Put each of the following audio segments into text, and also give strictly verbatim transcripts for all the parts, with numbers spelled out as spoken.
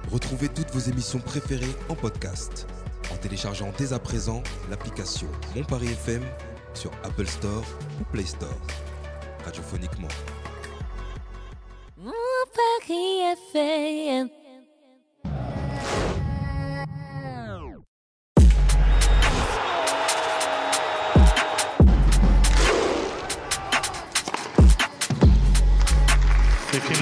Retrouvez toutes vos émissions préférées en podcast en téléchargeant dès à présent l'application Mon Paris F M sur Apple Store ou Play Store. Radiophoniquement. Mon Paris F M. C'est là.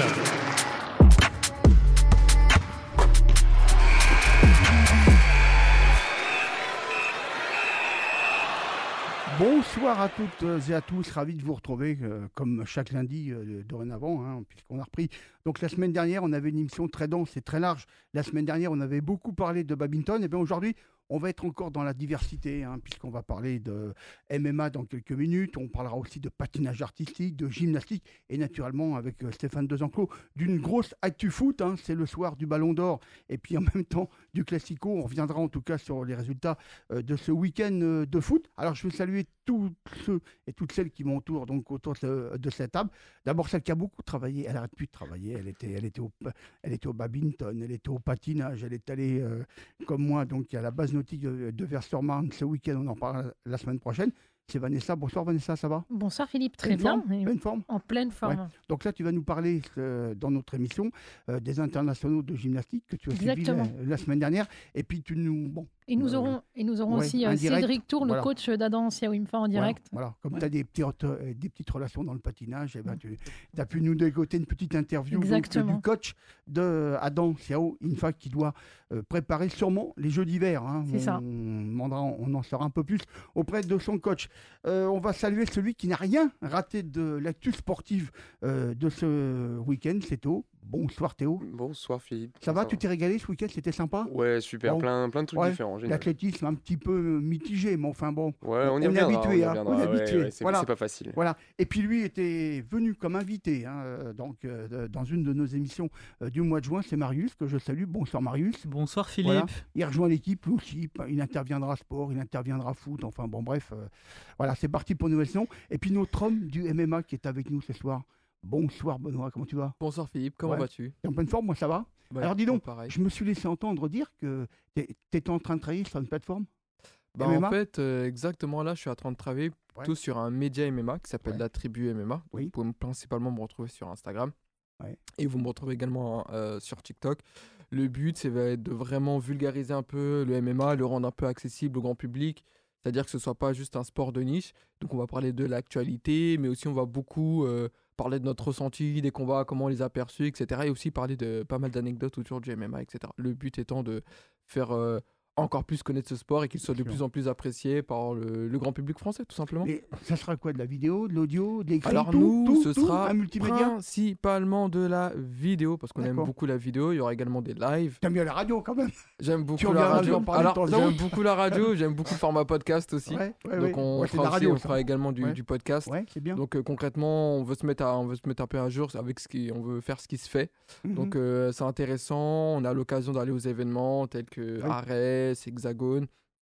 Bonsoir à toutes et à tous, ravi de vous retrouver euh, comme chaque lundi euh, dorénavant, hein, puisqu'on a repris. Donc la semaine dernière, on avait une émission très dense et très large. La semaine dernière, on avait beaucoup parlé de badminton. Et bien aujourd'hui, on va être encore dans la diversité, hein, puisqu'on va parler de M M A dans quelques minutes. On parlera aussi de patinage artistique, de gymnastique et naturellement avec euh, Stéphane Desenclos d'une grosse actu foot. Hein, c'est le soir du Ballon d'Or et puis en même temps du Classico. On reviendra en tout cas sur les résultats euh, de ce week-end euh, de foot. Alors je vais saluer tous ceux et toutes celles qui m'entourent donc autour de, de cette table. D'abord celle qui a beaucoup travaillé. Elle n'arrête plus de travailler. Elle était, elle était au, elle était au badminton, elle était au patinage, elle est allée euh, comme moi donc à la base nautique de, de Vers-sur-Marne ce week-end. On en parlera la semaine prochaine. C'est Vanessa. Bonsoir Vanessa, ça va? Bonsoir Philippe, très pleine bien. Forme, Et pleine forme. En pleine forme. Ouais. Donc là, tu vas nous parler euh, dans notre émission euh, des internationaux de gymnastique que tu as suivis la, la semaine dernière. Et puis tu nous... Bon, et nous euh, aurons, et nous aurons ouais, aussi euh, Cédric Tour, voilà. le coach d'Adam Siawimfa en direct. Voilà, voilà. Comme ouais. tu as des, petits, des petites relations dans le patinage, eh ben, tu as pu nous dégoter une petite interview donc, du coach d'Adam Siawimfa qui doit euh, préparer sûrement les Jeux d'hiver. Hein. C'est on, ça. On, on en saura un peu plus auprès de son coach. Euh, on va saluer celui qui n'a rien raté de l'actu sportive euh, de ce week-end, c'est Théo. Bonsoir Théo. Bonsoir Philippe. Ça va, tu t'es régalé ce week-end, c'était sympa? Ouais, super, bon. plein, plein de trucs ouais. différents. L'athlétisme un petit peu mitigé, mais enfin bon, ouais, on, on, y on est habitué. On, hein, on est habitué. Ouais, ouais, c'est, voilà. c'est pas facile. Voilà. Et puis lui était venu comme invité hein, donc, euh, dans une de nos émissions euh, du mois de juin, c'est Marius, que je salue. Bonsoir Marius. Bonsoir Philippe. Voilà. Il rejoint l'équipe, lui aussi, il interviendra sport, il interviendra foot, enfin bon bref. Euh, voilà, c'est parti pour une nouvelle saison. Et puis notre homme du M M A qui est avec nous ce soir. Bonsoir Benoît, comment tu vas? Bonsoir Philippe, comment ouais. vas-tu? T'es en pleine forme, moi ça va. bah, Alors dis donc, pareil. Je me suis laissé entendre dire que tu étais en train de travailler sur une plateforme bah, M M A? En fait, euh, exactement là, je suis en train de travailler plutôt ouais. sur un média M M A qui s'appelle ouais. la Tribu M M A. Oui. Vous pouvez principalement me retrouver sur Instagram. Ouais. Et vous me retrouvez également euh, sur TikTok. Le but, c'est de vraiment vulgariser un peu le M M A, le rendre un peu accessible au grand public. C'est-à-dire que ce ne soit pas juste un sport de niche. Donc on va parler de l'actualité, mais aussi on va beaucoup euh, parler de notre ressenti, des combats, comment on les a perçus, et cetera. Et aussi parler de pas mal d'anecdotes autour du M M A, et cetera. Le but étant de faire euh, encore plus connaître ce sport et qu'il soit de plus en plus apprécié par le, le grand public français, tout simplement. Et ça sera quoi? De la vidéo, de l'audio, de l'écrit? Alors tout, nous, tout, ce tout, sera un multimédia principalement de la vidéo, parce qu'on D'accord. aime beaucoup la vidéo. Il y aura également des lives. T'aimes bien la radio quand même? J'aime beaucoup tu la radio. En Alors, de j'aime beaucoup la radio, j'aime beaucoup le format podcast aussi. Ouais, ouais, Donc ouais. on, ouais, fera, aussi, radio, on fera également du, ouais. du podcast. Ouais, c'est bien. Donc euh, concrètement, on veut se mettre à, on veut se mettre un peu à jour avec ce qui, on veut faire ce qui se fait. Mm-hmm. Donc euh, c'est intéressant. On a l'occasion d'aller aux événements tels que ouais. Arès, Hexagone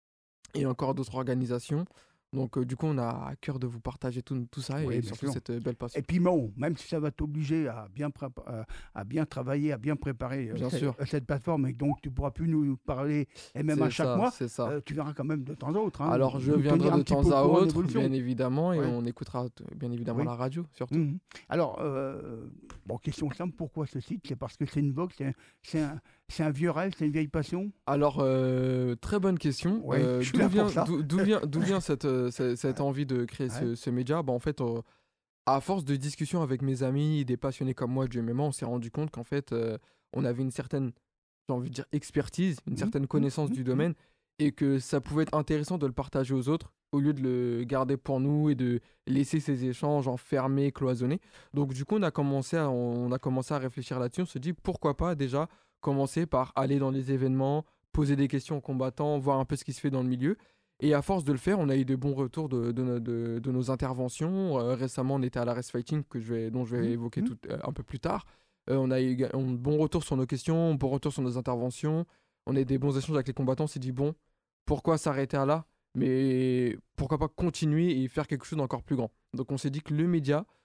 et encore d'autres organisations. Donc euh, du coup, on a à cœur de vous partager tout, tout ça oui, et surtout sûr. cette euh, belle passion. Et puis bon, même si ça va t'obliger à bien, prépa- euh, à bien travailler, à bien préparer bien cette, sûr. cette plateforme, et donc tu pourras plus nous parler M M A c'est chaque ça, mois, c'est ça. Euh, tu verras quand même de temps à autre. Hein, Alors je viendrai de temps à autre, bien évidemment, et ouais. on écoutera bien évidemment oui. la radio surtout. Mmh. Alors, euh, bon, question simple, pourquoi ce site? C'est parce que c'est une vogue, c'est un, c'est un, c'est un vieux rêve, c'est une vieille passion? Alors, euh, très bonne question. Ouais, euh, d'où, vient, d'où, d'où vient, d'où vient cette, euh, cette, cette envie de créer ouais. ce, ce média? Bah, en fait, euh, à force de discussions avec mes amis, des passionnés comme moi du M M A, on s'est rendu compte qu'en fait, euh, on avait une certaine, j'ai envie de dire, expertise, une mmh, certaine connaissance mmh, du mmh. domaine, et que ça pouvait être intéressant de le partager aux autres, au lieu de le garder pour nous et de laisser ces échanges enfermés, cloisonnés. Donc, du coup, on a commencé à, on a commencé à réfléchir là-dessus. On se dit, pourquoi pas déjà commencer par aller dans les événements, poser des questions aux combattants, voir un peu ce qui se fait dans le milieu. Et à force de le faire, on a eu de bons retours de, de, de, de nos interventions. Euh, récemment, on était à l'Arès Fighting, que je vais, dont je vais mmh. évoquer tout, euh, un peu plus tard. Euh, on a eu de bons retours sur nos questions, bons retours sur nos interventions. On a eu des bons échanges avec les combattants. On s'est dit, bon, pourquoi s'arrêter à là? Mais pourquoi pas continuer et faire quelque chose d'encore plus grand? Donc on s'est dit que le média,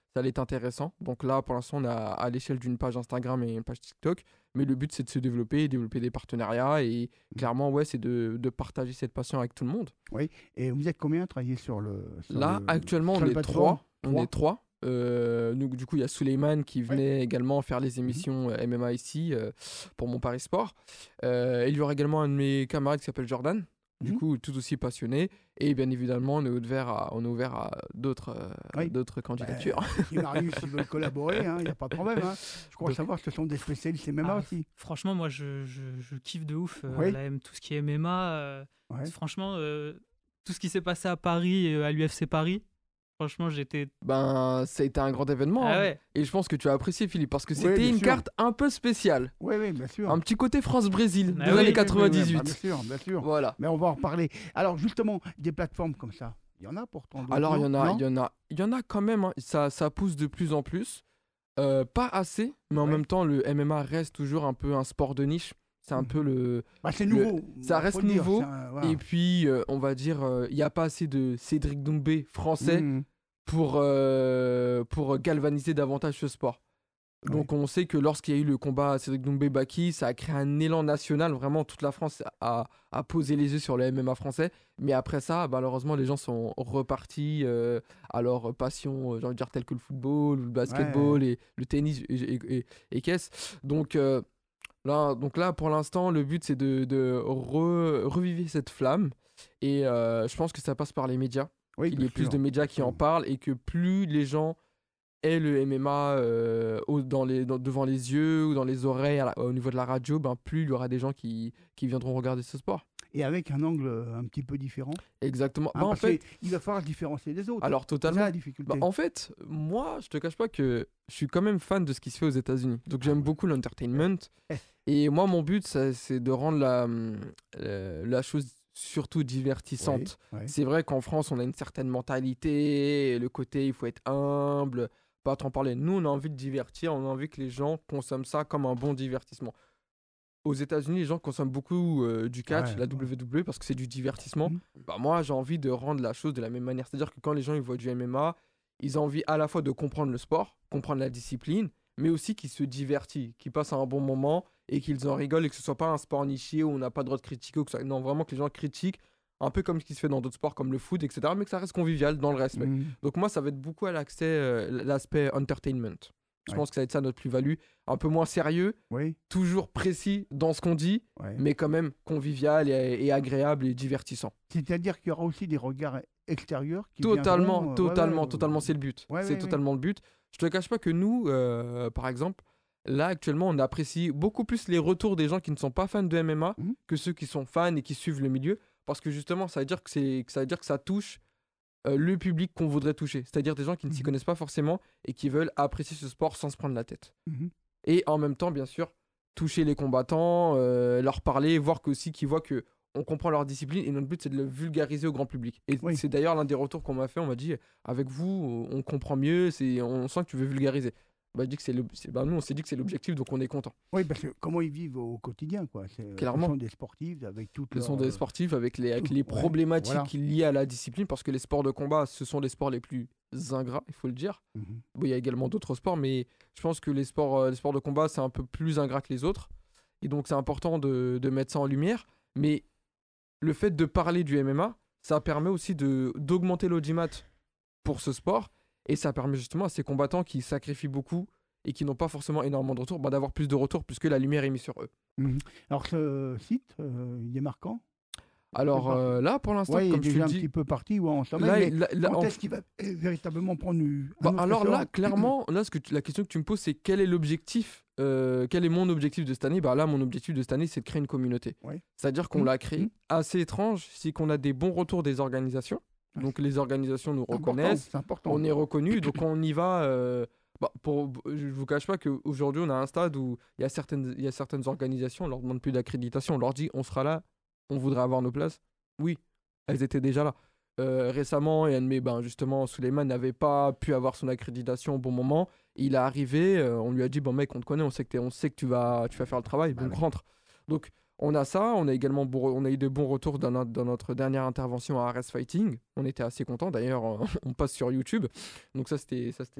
ça allait être intéressant. Donc là, pour l'instant, on est à, à l'échelle d'une page Instagram et une page TikTok. Mais le but, c'est de se développer, développer des partenariats. Et clairement, ouais, c'est de, de partager cette passion avec tout le monde. Oui, et vous êtes combien à travailler sur le. Sur Là, le, actuellement, sur on le est plateforme trois. On Trois. est trois. Euh, nous, du coup, il y a Souleymane qui venait également faire les émissions euh, M M A ici euh, pour mon Paris Sport. Euh, il y aura également un de mes camarades qui s'appelle Jordan, du Mhm. coup, tout aussi passionné. Et bien évidemment, on est ouvert à, on est ouvert à d'autres euh, Oui. d'autres candidatures. Si Marius il veut collaborer, il n'y a pas de problème. hein. Je crois Donc- savoir que ce sont des spécialistes M M A Ah, aussi. Franchement, moi, je, je, je kiffe de ouf euh, Oui. la M- tout ce qui est M M A. euh, Ouais. Franchement, euh, tout ce qui s'est passé à Paris, euh, à l'U F C Paris, franchement, j'étais. Ben, ça a été un grand événement. Ah hein. ouais. Et je pense que tu as apprécié, Philippe, parce que Oui, c'était bien une sûr. carte un peu spéciale. Oui, oui, bien sûr. Un petit côté France-Brésil Ah des oui, années oui, quatre-vingt-dix-huit. Bah, bien sûr, bien sûr. Voilà. Mais on va en reparler. Alors, justement, des plateformes comme ça, il y en a pourtant d'autres. Alors, il y en a, non il y en a, il y en a quand même. hein. Ça, ça pousse de plus en plus. Euh, pas assez, mais en Ouais. même temps, le M M A reste toujours un peu un sport de niche. C'est un Mhm. peu le. Bah, c'est le- nouveau. ça faut reste le dire, nouveau, c'est un- voilà. Et puis, euh, on va dire, euh, il n'y a pas assez de Cédric Doumbé français Mhm. pour, euh, pour galvaniser davantage ce sport. Donc, on sait que lorsqu'il y a eu le combat Cédric Doumbé-Baki, ça a créé un élan national. Vraiment, toute la France a, a posé les yeux sur le M M A français. Mais après ça, malheureusement, les gens sont repartis euh, à leur passion, euh, j'ai envie de dire, telle que le football, le basketball, et le tennis et, et, et- et qu'est-ce. Donc, euh, là, donc là, pour l'instant, le but, c'est de, de re- reviver cette flamme. Et euh, je pense que ça passe par les médias. Oui, Il y bien ait plus sûr. de médias qui en sûr. parlent et que plus les gens aient le M M A euh, au- dans les, dans- devant les yeux ou dans les oreilles à la- au niveau de la radio, ben, plus il y aura des gens qui, qui viendront regarder ce sport. Et avec un angle euh, un petit peu différent. Exactement. hein, Bah, en parce fait, qu'il va falloir se différencier des autres. alors c'est ça totalement. la difficulté. Bah, en fait, moi, je te cache pas que je suis quand même fan de ce qui se fait aux États-Unis. Donc j'aime beaucoup l'entertainment. Eh. Et moi, mon but, ça, c'est de rendre la, hum, euh, la chose surtout divertissante. Oui, oui. C'est vrai qu'en France, on a une certaine mentalité, le côté il faut être humble, pas trop en parler. Nous, on a envie de divertir, on a envie que les gens consomment ça comme un bon divertissement. Aux États-Unis, les gens consomment beaucoup euh, du catch, Ouais, la ouais. W W E, parce que c'est du divertissement. Mhm. Bah, moi, j'ai envie de rendre la chose de la même manière. C'est-à-dire que quand les gens ils voient du M M A, ils ont envie à la fois de comprendre le sport, comprendre la discipline, mais aussi qu'ils se divertissent, qu'ils passent un bon moment et qu'ils en rigolent et que ce soit pas un sport niché où on n'a pas le droit de critiquer. Ou que ça... Non, vraiment que les gens critiquent, un peu comme ce qui se fait dans d'autres sports comme le foot, et cetera, mais que ça reste convivial dans le respect. Mhm. Donc moi, ça va être beaucoup à l'accès, euh, l'aspect entertainment. Je Ouais. pense que ça va être ça notre plus-value. Un peu moins sérieux, Oui, toujours précis dans ce qu'on dit, ouais. mais quand même convivial et, et agréable et divertissant. C'est-à-dire qu'il y aura aussi des regards extérieurs qui Totalement, viendront, euh, totalement, ouais, ouais, totalement, euh, c'est le but. ouais, c'est ouais, totalement le but. Je te cache pas que nous, euh, par exemple, là actuellement, on apprécie beaucoup plus les retours des gens qui ne sont pas fans de M M A Mhm. que ceux qui sont fans et qui suivent le milieu, parce que justement, ça veut dire que, c'est, que ça veut dire que ça touche euh, le public qu'on voudrait toucher, c'est-à-dire des gens qui ne s'y Mhm. connaissent pas forcément et qui veulent apprécier ce sport sans se prendre la tête. Mhm. Et en même temps, bien sûr, toucher les combattants, euh, leur parler, voir qu'aussi qu'ils voient que on comprend leur discipline et notre but c'est de le vulgariser au grand public. Et Oui. c'est d'ailleurs l'un des retours qu'on m'a fait, on m'a dit avec vous on comprend mieux, c'est, on sent que tu veux vulgariser. Bah, je dis que c'est le, c'est- bah, nous on s'est dit que c'est l'objectif donc on est content. Oui, parce que comment ils vivent au quotidien, quoi. C'est, Clairement. Ce sont des sportifs avec toutes Ce leurs, sont des euh, sportifs avec les, avec tout, les ouais, problématiques voilà. liées à la discipline parce que les sports de combat ce sont les sports les plus ingrats, il faut le dire. mhm. Bon, il y a également d'autres sports, mais je pense que les sports, euh, les sports de combat, c'est un peu plus ingrat que les autres. Et donc, c'est important de, de mettre ça en lumière. Mais le fait de parler du M M A, ça permet aussi de, d'augmenter l'audimat pour ce sport. Et ça permet justement à ces combattants qui sacrifient beaucoup et qui n'ont pas forcément énormément de retours, bah, d'avoir plus de retours puisque la lumière est mise sur eux. Mhm. Alors, ce site, euh, il est marquant. Alors pas- euh, là, pour l'instant, Oui, il est comme je te déjà le un dis, petit peu parti ou en sommeil. là, mais là- là, quand en- est-ce qu'il va euh, véritablement prendre une, un Bah, autre alors là, essor clairement, là, ce que tu- la question que tu me poses, c'est quel est l'objectif euh, Quel est mon objectif de cette année Bah là, mon objectif de cette année, c'est de créer une communauté. Ouais. C'est-à-dire qu'on Mmh, l'a créée mmh. assez étrange, c'est qu'on a des bons retours des organisations. Ouais. Donc les organisations nous C'est important, reconnaissent, C'est important. on est reconnu, donc on y va. euh, bah, pour, je vous cache pas qu'aujourd'hui, on a un stade où il y a certaines, il y a certaines organisations, on leur demande plus d'accréditation, on leur dit, on sera là, on voudrait avoir nos places. Oui, elles étaient déjà là. Euh, récemment, et un de mes, ben, justement, Souleymane n'avait pas pu avoir son accréditation au bon moment. Il est arrivé, euh, on lui a dit, bon mec, on te connaît, on sait que, t'es- on sait que tu, vas, tu vas faire le travail, Bah donc ouais. rentre. Donc on a ça, on a également bon- on a eu de bons retours dans notre, dans notre dernière intervention à R S Fighting. On était assez contents, d'ailleurs, on passe sur YouTube. Donc ça, c'était, ça, c'était,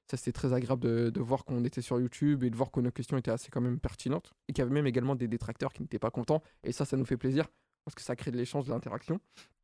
Ça, c'était très agréable de, de voir qu'on était sur YouTube et de voir que nos questions étaient assez quand même pertinentes et qu'il y avait même également des détracteurs qui n'étaient pas contents. Et ça, ça nous fait plaisir parce que ça crée de l'échange, de l'interaction.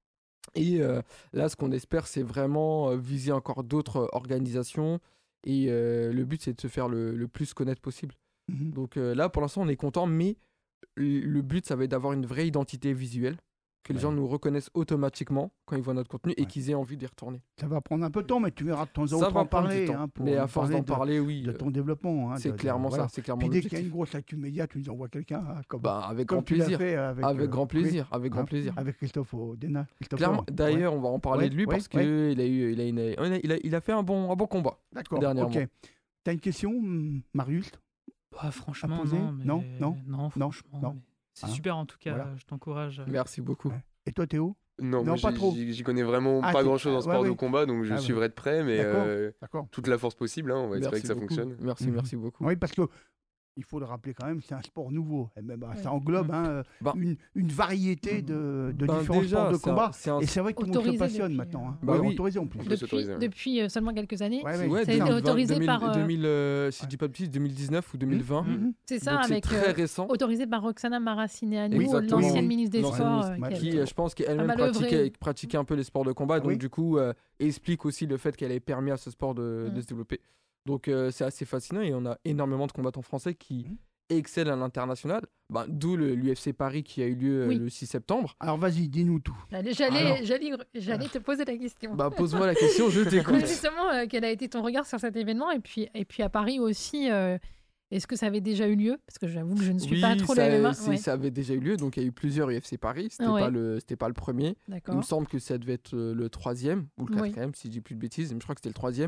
Et euh, là, ce qu'on espère, c'est vraiment euh, viser encore d'autres euh, organisations. Et euh, le but, c'est de se faire le, le plus connaître possible. Mhm. Donc euh, là, pour l'instant, on est content, mais le le but, ça va être d'avoir une vraie identité visuelle, que les Ouais. gens nous reconnaissent automatiquement quand ils voient notre contenu et Ouais. qu'ils aient envie d'y retourner. Ça va prendre un peu de temps, mais tu verras de temps en Ça temps va en prendre parler. du temps, hein, pour mais à nous force d'en de- parler, oui, de euh, ton développement. hein, c'est de- de- clairement voilà. ça, c'est clairement Puis dès qu'il y a l'objectif. une grosse actu média, tu nous envoies quelqu'un, hein, comme, Bah, avec comme grand tu l'as plaisir. fait avec, Avec euh, grand oui, plaisir, avec grand hein, plaisir. avec Christophe Odena. Christopher, Clairement, ouais. d'ailleurs, on va en parler Ouais, de lui ouais, parce ouais. qu'il a eu, il a, une, il a, il a fait un bon, un bon combat. D'accord, dernièrement. ok. T'as une question, hum, Marius? Bah, franchement, poser non. Mais... Non, non, non, franchement. non. mais C'est Hein, super en tout cas, voilà. je t'encourage. Merci beaucoup. Ouais. Et toi, Théo? Non, Non, moi, pas j'y- trop. j'y j'y connais vraiment Ah, pas t'es- grand-chose en ah, sport ouais, de ouais. combat, donc je Ah, ouais. suivrai de près, mais D'accord. euh, D'accord. toute la force possible, hein, on va espérer Merci que ça beaucoup. fonctionne. Merci, Mhm. merci beaucoup. Oui, parce que il faut le rappeler quand même, c'est un sport nouveau. M M A. Ouais. Ça englobe hein, euh, Bah. une, une variété de, de Ben, différents déjà, sports de c'est un- combat. c'est un- Et c'est vrai que tout le monde se Autorisé passionne depuis, maintenant. euh, hein. Bah Ouais, oui. autorisé en plus. On peut Depuis, s'autoriser, ouais. depuis euh, seulement quelques années. Ouais, ouais. Ouais, Ça a été deux mille vingt, autorisé deux mille, par, euh, deux mille, euh, si je dis pas de bêtises, deux mille dix-neuf ou deux mille vingt. Mhm. C'est ça, Donc c'est avec très euh, récent. autorisé par Roxana Maracineanu, Exactement. l'ancienne Oui, ministre des L'ancienne Sports. ministre euh, ouais. qui a- Qui, euh, je pense qu'elle-même mal œuvré. pratiquait, pratiquait un peu les sports de combat, Ah donc oui. du coup, euh, explique aussi le fait qu'elle ait permis à ce sport de, de Mm. se développer. Donc euh, c'est assez fascinant et on a énormément de combattants français qui Mm. excellent à l'international. Ben, d'où le- l'U F C Paris qui a eu lieu euh, Oui. le six septembre. Alors vas-y, dis-nous tout. J'allais, j'allais, Alors. j'allais, j'allais te poser la question. Bah, pose-moi la question, je Ouais, t'écoute. Justement, euh, quel a été ton regard sur cet événement et puis, et puis à Paris aussi, euh, est-ce que ça avait déjà eu lieu? Parce que j'avoue que je ne suis Oui, pas trop ça, le M M A. c'est- Ouais, ça avait déjà eu lieu, donc il y a eu plusieurs U F C Paris. C'était Ouais. pas le, c'était pas le premier. Il d'accord. me semble que ça devait être euh, le troisième ou le Oui. quatrième, si je dis plus de bêtises. Mais je crois que c'était le troisième.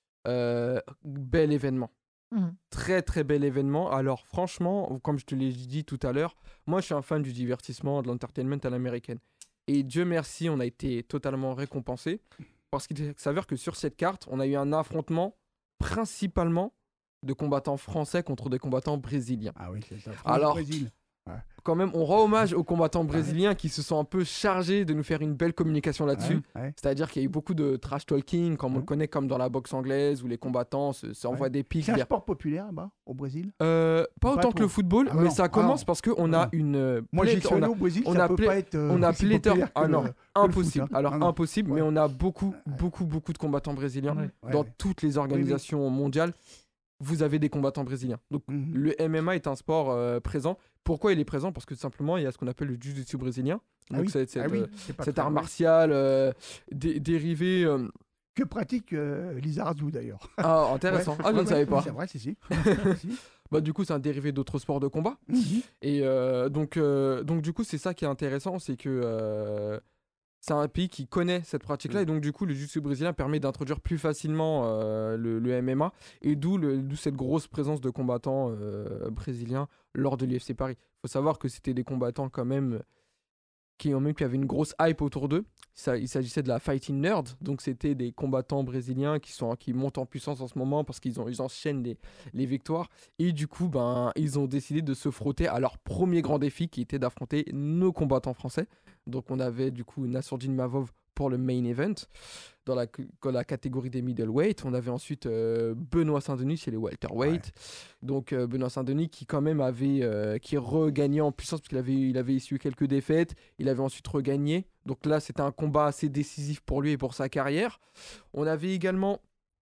Euh, bel événement. Mhm. Très très bel événement. Alors franchement, comme je te l'ai dit tout à l'heure, moi je suis un fan du divertissement, de l'entertainment à l'américaine. Et Dieu merci, on a été totalement récompensé parce qu'il s'avère que sur cette carte, on a eu un affrontement principalement de combattants français contre des combattants brésiliens. Ah oui, c'est ça. Alors, Brésil. Quand même, on rend hommage aux combattants brésiliens qui se sont un peu chargés de nous faire une belle communication là-dessus. Ouais, ouais. C'est-à-dire qu'il y a eu beaucoup de trash talking, comme on Ouais. le connaît comme dans la boxe anglaise, où les combattants se- s'envoient Ouais. des pics C'est un vers- sport populaire là-bas, au Brésil. Euh, pas Pas autant que trop. le football, Ah mais non, ça ah commence non. parce qu'on Ah a non. une. euh, Moi, j'y plét- suis on allé a, au Brésil, on ça a peut plé- pas être euh, on a aussi pléthore. populaire Ah que non, le- impossible. foot, hein. Alors Ah non. impossible, mais Ouais. on a beaucoup, Ouais. beaucoup, beaucoup de combattants brésiliens Ouais. Ouais, dans ouais. toutes les organisations mondiales. Vous avez des combattants brésiliens. Donc Mhm. le M M A est un sport euh, présent. Pourquoi il est présent? Parce que simplement, il y a ce qu'on appelle le jiu-jitsu brésilien. Ah Donc oui, c'est- c'est, ah oui, euh, c'est pas cet très art vrai. martial euh, dé- dérivé. euh, Que pratique euh, Lizarazu d'ailleurs. Ah, intéressant. Ouais, Ah, je ouais, ne savais ouais, pas. C'est vrai, si, si. Si. Bah, du coup, c'est un dérivé d'autres sports de combat. Mhm. Et euh, donc, euh, donc, du coup, c'est ça qui est intéressant, c'est que euh, c'est un pays qui connaît cette pratique-là. Mm. Et donc, du coup, le jiu-jitsu brésilien permet d'introduire plus facilement euh, le, le M M A. Et d'où, le- d'où cette grosse présence de combattants euh, brésiliens lors de l'U F C Paris. Il faut savoir que c'était des combattants quand même qui, ont même, qui avaient une grosse hype autour d'eux. Ça, il s'agissait de la Fighting Nerd. Donc, c'était des combattants brésiliens qui, sont, qui montent en puissance en ce moment parce qu'ils ont, ils enchaînent les, les victoires. Et du coup, ben, ils ont décidé de se frotter à leur premier grand défi qui était d'affronter nos combattants français. Donc on avait du coup Nassourdine Mavov pour le main event dans la, dans la catégorie des middleweight. On avait ensuite euh, Benoît Saint-Denis chez les welterweight. Donc euh, Benoît Saint-Denis qui quand même avait euh, qui regagnait en puissance parce qu'il avait, il avait essuyé quelques défaites. Il avait ensuite regagné. Donc là c'était un combat assez décisif pour lui et pour sa carrière. On avait également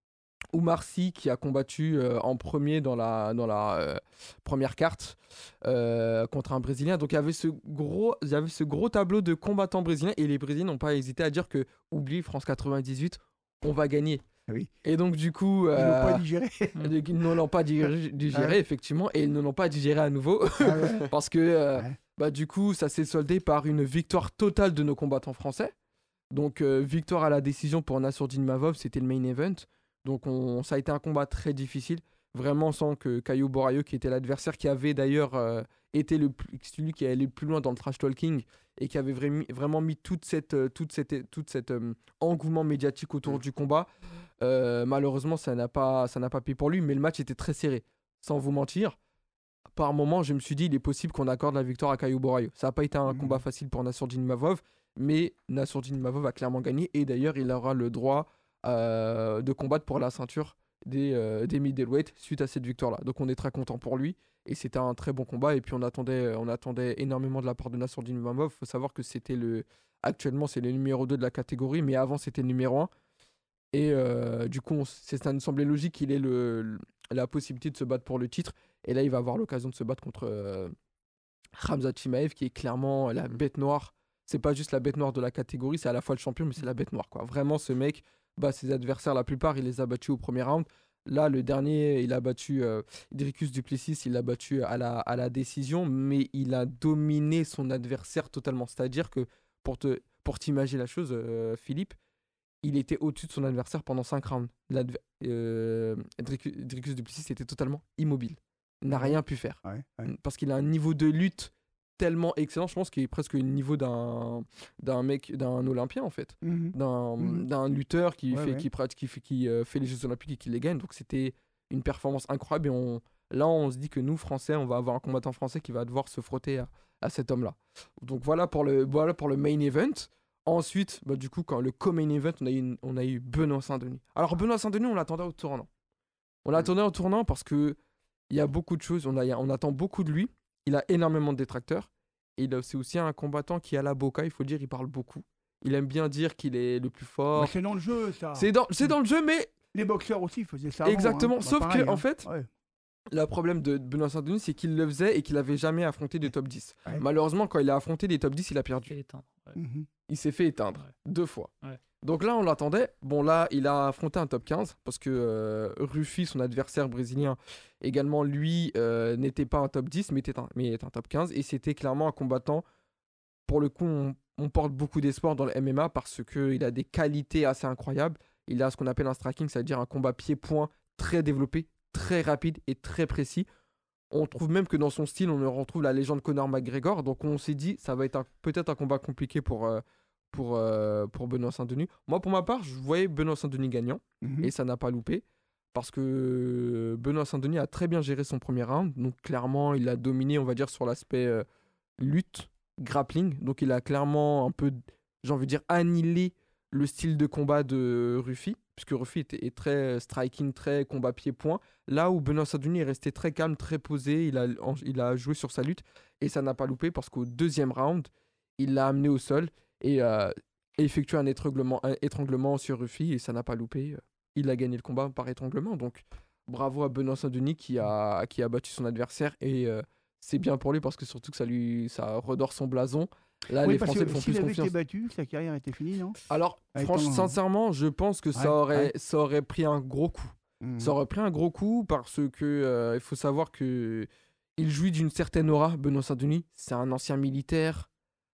Oumar Sy qui a combattu euh, en premier dans la, dans la euh, première carte euh, contre un Brésilien. Donc il y avait ce gros, il y avait ce gros tableau de combattants brésiliens et les Brésiliens n'ont pas hésité à dire que oublie France quatre-vingt-dix-huit, on va gagner. Oui. Et donc du coup, Ils euh, n'ont pas digéré. ils ne l'ont pas digéré, digéré, Ouais. effectivement, et ils ne l'ont pas digéré à nouveau Ah ouais. parce que euh, Ouais. bah, du coup ça s'est soldé par une victoire totale de nos combattants français. Donc euh, victoire à la décision pour Nassourdine Mavov, c'était le main event. Donc on, ça a été un combat très difficile, vraiment sans que Caio Borraio, qui était l'adversaire, qui avait d'ailleurs euh, été le plus, celui qui allait le plus loin dans le trash talking et qui avait vraiment, vraiment mis toute cette, euh, toute cette, toute cette euh, engouement médiatique autour du combat. Euh, malheureusement, ça n'a pas, ça n'a pas payé pour lui, mais le match était très serré. Sans vous mentir, par moment, je me suis dit, il est possible qu'on accorde la victoire à Caio Borraio. Ça n'a pas été un Mhm. combat facile pour Nassourdine Mavov, mais Nassourdine Mavov a clairement gagné et d'ailleurs, il aura le droit euh, de combattre pour la ceinture des, euh, des middleweight suite à cette victoire-là. Donc on est très content pour lui et c'était un très bon combat. Et puis on attendait, on attendait énormément de la part de Nassourdine Imavov. Il faut savoir que c'était le, actuellement c'est le numéro deux de la catégorie, mais avant c'était le numéro un. Et euh, du coup, on, c'est, ça nous semblait logique qu'il ait le, le- la possibilité de se battre pour le titre. Et là, il va avoir l'occasion de se battre contre euh, Khamzat Chimaev, qui est clairement la bête noire. C'est pas juste la bête noire de la catégorie, c'est à la fois le champion, mais c'est la bête noire, quoi. Vraiment, ce mec bat ses adversaires, la plupart, il les a battus au premier round. Là, le dernier, il a battu euh, Dricus Duplessis, il l'a battu à la, à la décision, mais il a dominé son adversaire totalement. C'est-à-dire que, pour, te, pour t'imaginer la chose, euh, Philippe, il était au-dessus de son adversaire pendant cinq rounds. L'adver- euh, Dricus, Dricus Duplessis était totalement immobile. Il n'a Ouais. rien pu faire. Ouais, ouais. Parce qu'il a un niveau de lutte tellement excellent, je pense qu'il est presque au niveau d'un, d'un mec, d'un Olympien en fait. Mhm. D'un, Mhm. d'un lutteur qui, Ouais, fait, ouais. qui, pratique, qui, fait, qui euh, fait les Jeux Olympiques et qui les gagne. Donc c'était une performance incroyable. Et on, là, on se dit que nous, Français, on va avoir un combattant français qui va devoir se frotter à, à cet homme-là. Donc voilà pour le, voilà pour le main event. Ensuite, bah, du coup, quand le co-main event, on a eu, une- on a eu Benoît Saint-Denis. Alors, Benoît Saint-Denis, on l'attendait au tournant. On l'attendait au tournant parce que il y a beaucoup de choses. On, a, on attend beaucoup de lui. Il a énormément de détracteurs. Et il a- c'est aussi un combattant qui a la boca, il faut le dire, il parle beaucoup. Il aime bien dire qu'il est le plus Mais fort. c'est dans le jeu, ça. C'est dans, c'est dans le jeu, mais Les boxeurs aussi faisaient ça. avant, exactement. hein. Bah, Sauf pareil, que, en hein. fait, Ouais. le problème de Benoît Saint-Denis, c'est qu'il le faisait et qu'il n'avait jamais affronté des top dix. Ouais. Malheureusement, quand il a affronté des top dix, il a perdu. Fait éteindre, ouais. Mhm. Il s'est fait éteindre Ouais. deux fois. Ouais. Donc là, on l'attendait. Bon, là, il a affronté un top quinze parce que euh, Rufi, son adversaire brésilien, également, lui, euh, n'était pas un top dix, mais était un, mais est un top quinze. Et c'était clairement un combattant. Pour le coup, on, on porte beaucoup d'espoir dans le M M A parce qu'il a des qualités assez incroyables. Il a ce qu'on appelle un striking, c'est-à-dire un combat pied-point très développé, très rapide et très précis. On trouve même que dans son style, on retrouve la légende Conor McGregor. Donc on s'est dit, ça va être un- peut-être un combat compliqué pour, euh, pour, euh, pour Benoît Saint-Denis. Moi, pour ma part, je voyais Benoît Saint-Denis gagnant. Mhm. Et ça n'a pas loupé. Parce que Benoît Saint-Denis a très bien géré son premier round. Donc clairement, il a dominé, on va dire, sur l'aspect euh, lutte, grappling. Donc il a clairement un peu, j'ai envie de dire, annihilé le style de combat de Rufi. Puisque Rufi était, est très striking, très combat pied-point. Là où Benoît Saint-Denis est resté très calme, très posé. Il a, en- il a joué sur sa lutte. Et ça n'a pas loupé parce qu'au deuxième round, il l'a amené au sol et euh, effectué un étranglement, un étranglement sur Rufi. Et ça n'a pas loupé. Il a gagné le combat par étranglement. Donc bravo à Benoît Saint-Denis qui a, qui a battu son adversaire. Et euh, c'est bien pour lui parce que surtout que ça, lui, ça redore son blason. Là, Oui, les parce Français que lui font s'il plus avait confiance. été battu, sa carrière était finie, non Alors, Ah, franchement, étant- sincèrement, je pense que ça, Ouais, aurait, ouais. ça aurait pris un gros coup. Mhm. Ça aurait pris un gros coup parce que euh, il faut savoir que il jouit d'une certaine aura. Benoît Saint-Denis, c'est un ancien militaire.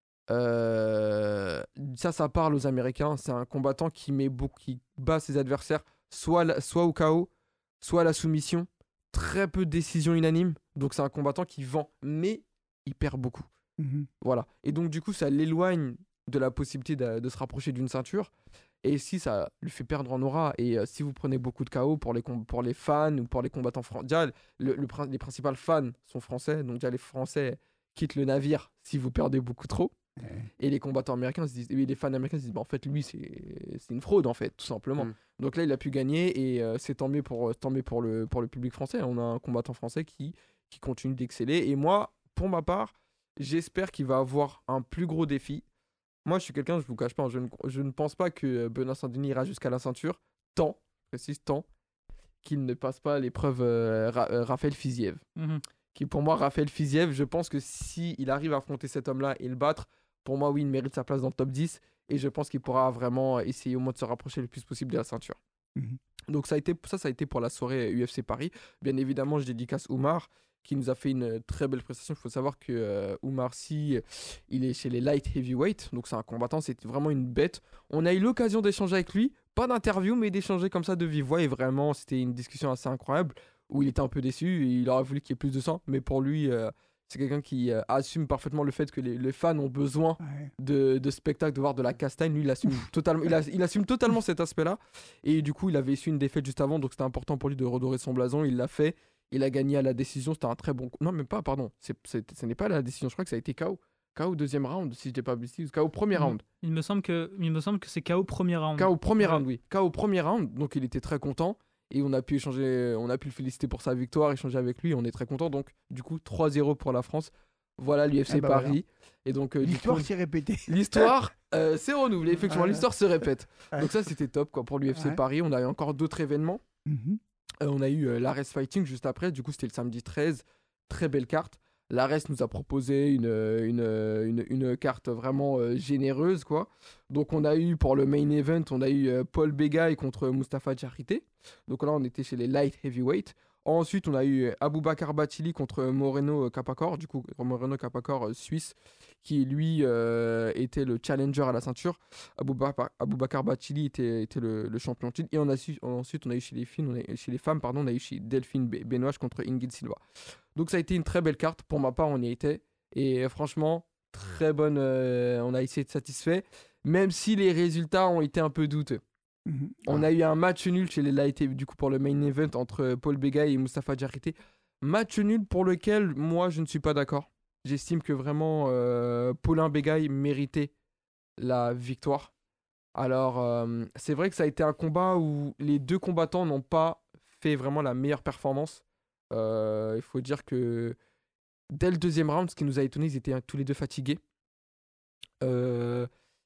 Euh, ça, ça parle aux Américains. C'est un combattant qui met beaucoup, qui bat ses adversaires soit, la- soit au K O, soit à la soumission. Très peu de décisions unanimes. Donc c'est un combattant qui vend, mais il perd beaucoup. Mhm. Voilà. Et donc, du coup, ça l'éloigne de la possibilité de, de se rapprocher d'une ceinture. Et si ça lui fait perdre en aura, et euh, si vous prenez beaucoup de K O pour les, com- pour les fans ou pour les combattants français, déjà, le, le prin- les principaux fans sont français, donc déjà les Français quittent le navire si vous perdez beaucoup trop. Ouais. Et les combattants américains se disent, et les fans américains se disent, bah, en fait, lui, c'est c'est une fraude, en fait, tout simplement. Mm. Donc là, il a pu gagner, et euh, c'est tant mieux pour, tant mieux pour, le, pour le public français. On a un combattant français qui, qui continue d'exceller. Et moi, pour ma part, j'espère qu'il va avoir un plus gros défi. Moi, je suis quelqu'un, je vous cache pas, je ne, je ne pense pas que euh, Benoît Saint-Denis ira jusqu'à la ceinture, tant, je précise tant, qu'il ne passe pas l'épreuve euh, Ra- euh, Raphaël Fiziev. Mhm. Qui pour moi, Raphaël Fiziev, je pense que si il arrive à affronter cet homme-là et le battre, pour moi, oui, il mérite sa place dans le top dix, et je pense qu'il pourra vraiment essayer au moins de se rapprocher le plus possible de la ceinture. Mhm. Donc ça, a été, ça, ça a été pour la soirée U F C Paris. Bien évidemment, je dédicace Oumar, qui nous a fait une très belle prestation. Il faut savoir que euh, Oumar Sy, il est chez les light heavyweight, donc c'est un combattant, c'est vraiment une bête. On a eu l'occasion d'échanger avec lui, pas d'interview, mais d'échanger comme ça de vive voix, et vraiment, c'était une discussion assez incroyable, où il était un peu déçu, et il aurait voulu qu'il y ait plus de sang, mais pour lui, euh, c'est quelqu'un qui euh, assume parfaitement le fait que les, les fans ont besoin Ouais. de, de spectacle, de voir de la castagne. Lui, il assume totalement, il, a- il assume totalement cet aspect-là. Et du coup, il avait su une défaite juste avant, donc c'était important pour lui de redorer son blason. Il l'a fait. Il a gagné à la décision. C'était un très bon. Non, même pas, pardon. C'est, c'est- ce n'est pas la décision. Je crois que ça a été K O. K O deuxième round, si je n'ai pas blessé. K O premier Mhm. round. Il me semble que, il me semble que c'est K O premier round. K O premier Ouais. round, oui. K O premier round. Donc il était très content. Et on a pu échanger, on a pu le féliciter pour sa victoire, échanger avec lui. On est très content. Donc, du coup, trois zéro pour la France. Voilà l'U F C Ah bah Paris. voilà. Et donc, euh, du L'histoire coup, s'est répétée. l'histoire euh, s'est renouvelée. Effectivement, Ouais. l'histoire se répète. Ouais. Donc, ça, c'était top quoi, pour l'U F C Ouais. Paris. On a eu encore d'autres événements. Mhm. Euh, on a eu euh, l'Ares Fighting juste après. Du coup, c'était le samedi treize. Très belle carte. L'Ares nous a proposé une, euh, une, euh, une, une carte vraiment euh, généreuse, quoi. Donc, on a eu pour le main event, on a eu euh, Paul Begay contre Mustafa Jarité. Donc là, on était chez les light heavyweight. Ensuite, on a eu euh, Aboubakar Bathily contre Moreno Capacor. Du coup, Moreno Capacor euh, suisse, qui lui euh, était le challenger à la ceinture. Aboubakar, Aboubakar Bathily était, était le, le champion de titre. Et on a su, ensuite, on a eu chez les, filles, on a, chez les femmes, pardon, on a eu chez Delphine Be- Benoît contre Ingrid Silva. Donc ça a été une très belle carte. Pour ma part, on y était. Et euh, franchement, très bonne. euh, on a essayé de satisfait. Même si les résultats ont été un peu douteux. Mhm. On Ah. a eu un match nul chez les light du coup pour le main event entre Paul Begay et Mustafa Jarité. Match nul pour lequel moi je ne suis pas d'accord. J'estime que vraiment euh, Paulin Begay méritait la victoire. Alors euh, c'est vrai que ça a été un combat où les deux combattants n'ont pas fait vraiment la meilleure performance. Euh, il faut dire que dès le deuxième round, ce qui nous a étonné, ils étaient tous les deux fatigués. Euh,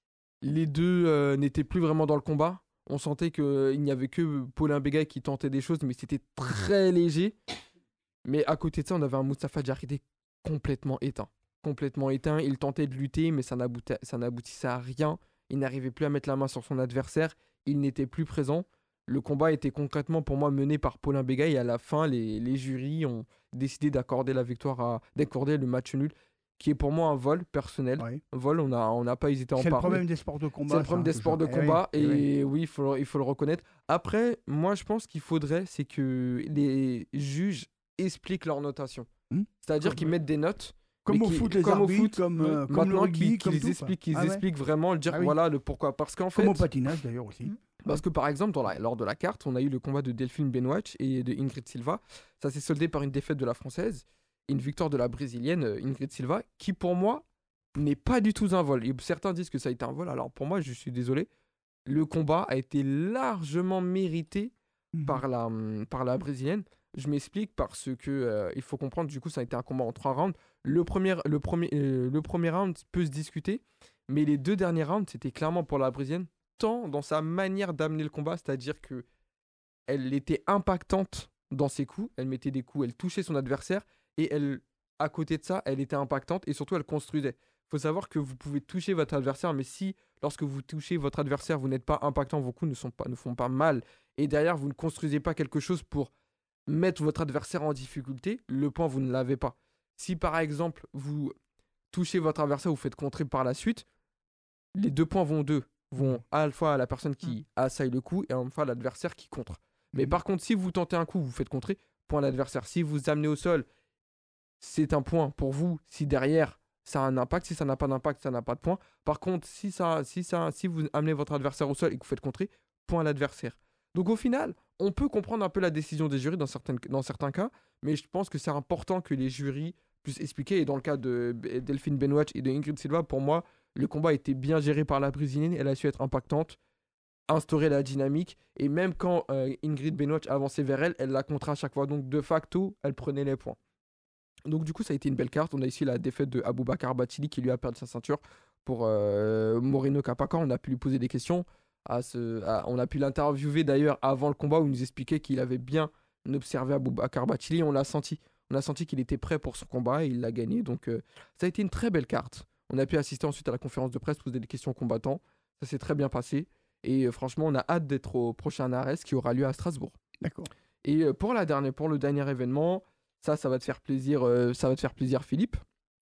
les deux euh, n'étaient plus vraiment dans le combat. On sentait qu'il n'y avait que Paulin Begay qui tentait des choses, mais c'était très léger. Mais à côté de ça, on avait un Mustafa Jarité complètement éteint. Complètement éteint. Il tentait de lutter, mais ça n'aboutait- ça n'aboutissait à rien. Il n'arrivait plus à mettre la main sur son adversaire. Il n'était plus présent. Le combat était concrètement pour moi mené par Paulin Begay. Et à la fin, les, les jurys ont décidé d'accorder la victoire, à, d'accorder le match nul, qui est pour moi un vol personnel. Ouais. Vol, on n'a on n'a pas hésité à en C'est le parler. problème des sports de combat. C'est le problème ça, des sports de toujours. Eh combat oui, eh oui. et oui, il faut, il faut le reconnaître. Après, moi, je pense qu'il faudrait, c'est que les juges expliquent leur notation. Hmm. C'est-à-dire Comme- qu'ils mettent des notes. Comme mais au qui- foot, les comme au arbitres, foot, comme, euh, comme le maintenant rugby, qu'ils comme qu'ils tout, quoi. expliquent, qu'ils Ah ouais. expliquent vraiment, le dire Ah oui. voilà le pourquoi. Parce qu'en fait, Comme au patinage d'ailleurs aussi. parce que par exemple, dans la- lors de la carte, on a eu le combat de Delphine Benoît et de Ingrid Silva. Ça s'est soldé par une défaite de la française et une victoire de la brésilienne euh, Ingrid Silva, qui pour moi n'est pas du tout un vol. Et certains disent que ça a été un vol. Alors pour moi, je suis désolé. Le combat a été largement mérité Mhm. par la, hum, par la brésilienne. Je m'explique parce que euh, il faut comprendre, du coup, ça a été un combat en trois rounds. Le premier, le premier, euh, le premier round peut se discuter, mais les deux derniers rounds, c'était clairement pour la brésilienne, tant dans sa manière d'amener le combat, c'est-à-dire que elle était impactante dans ses coups, elle mettait des coups, elle touchait son adversaire, et elle, à côté de ça, elle était impactante, et surtout, elle construisait. Il faut savoir que vous pouvez toucher votre adversaire, mais si, lorsque vous touchez votre adversaire, vous n'êtes pas impactant, vos coups ne, sont pas, ne font pas mal, et derrière, vous ne construisez pas quelque chose pour mettre votre adversaire en difficulté, le point, vous ne l'avez pas. Si, par exemple, vous touchez votre adversaire, vous faites contrer par la suite, les deux points vont deux, vont à la fois à la personne qui assaille le coup, et à la fois à l'adversaire qui contre. Mais Mhm. par contre, si vous tentez un coup, vous faites contrer, point à l'adversaire. Si vous amenez au sol, c'est un point pour vous. Si derrière, ça a un impact. Si ça n'a pas d'impact, ça n'a pas de point. Par contre, si, ça, si, ça, si vous amenez votre adversaire au sol et que vous faites contrer, point à l'adversaire. Donc au final, on peut comprendre un peu la décision des jurys dans, certaines, dans certains cas, mais je pense que c'est important que les jurys puissent expliquer. Et dans le cas de B- Delphine Benoît et de Ingrid Silva, pour moi, le combat a été bien géré par la brésilienne. Elle a su être impactante, instaurer la dynamique. Et même quand euh, Ingrid Benoît avançait vers elle, elle la contrat à chaque fois. Donc de facto, elle prenait les points. Donc du coup, ça a été une belle carte. On a ici la défaite de Aboubakar Bathily qui lui a perdu sa ceinture pour euh, Moreno Capacor. On a pu lui poser des questions. À ce, à- on a pu l'interviewer d'ailleurs avant le combat où il nous expliquait qu'il avait bien observé Aboubakar Bathily. On l'a senti. On a senti qu'il était prêt pour son combat et il l'a gagné. Donc euh, ça a été une très belle carte. On a pu assister ensuite à la conférence de presse, poser des questions aux combattants. Ça s'est très bien passé. Et euh, franchement, on a hâte d'être au prochain Ares qui aura lieu à Strasbourg. D'accord. Et euh, pour, la dernière, pour le dernier événement, ça, ça va te faire plaisir, euh, ça va te faire plaisir, Philippe.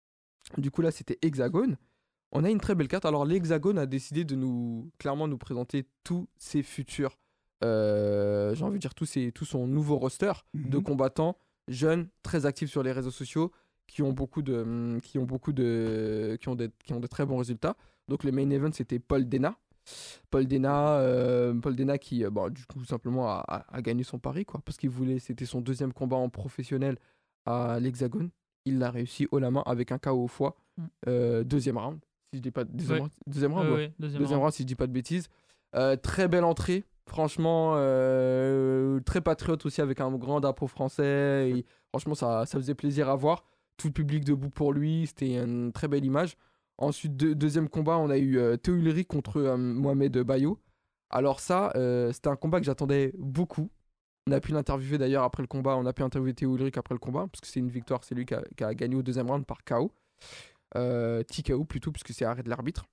Du coup, là, c'était Hexagone. On a une très belle carte. Alors, l'Hexagone a décidé de nous, clairement, nous présenter tous ses futurs, euh, j'ai envie de dire, tous ses, tout son nouveau roster de Mhm. combattants jeunes, très actifs sur les réseaux sociaux, qui ont beaucoup de, hum, qui ont beaucoup de, qui ont des, qui ont de très bons résultats. Donc, le main event, c'était Paul Dena. Paul Dena, euh, Paul Dena qui, euh, bon, du coup, simplement a, a- a gagné son pari, quoi, parce qu'il voulait, c'était son deuxième combat en professionnel à l'Hexagone. Il l'a réussi haut la main avec un K O au foie. Mm. Euh, deuxième round, si je dis pas deuxième Ouais. round, deuxième round, Ouais, ouais. ouais, deuxième Deuxième round. round, si je dis pas de bêtises. Euh, très belle entrée. Franchement, euh, très patriote aussi avec un grand drapeau français. Et franchement, ça, ça faisait plaisir à voir. Tout le public debout pour lui. C'était une très belle image. Ensuite, deux, deuxième combat, on a eu euh, Théo Ulrich contre euh, Mohamed Bayo. Alors ça, euh, c'était un combat que j'attendais beaucoup. On a pu l'interviewer d'ailleurs après le combat. On a pu interviewer Théo Ulrich après le combat, parce que c'est une victoire. C'est lui qui a, qui a gagné au deuxième round par K O. Euh, T K O plutôt, puisque c'est arrêt de l'arbitre.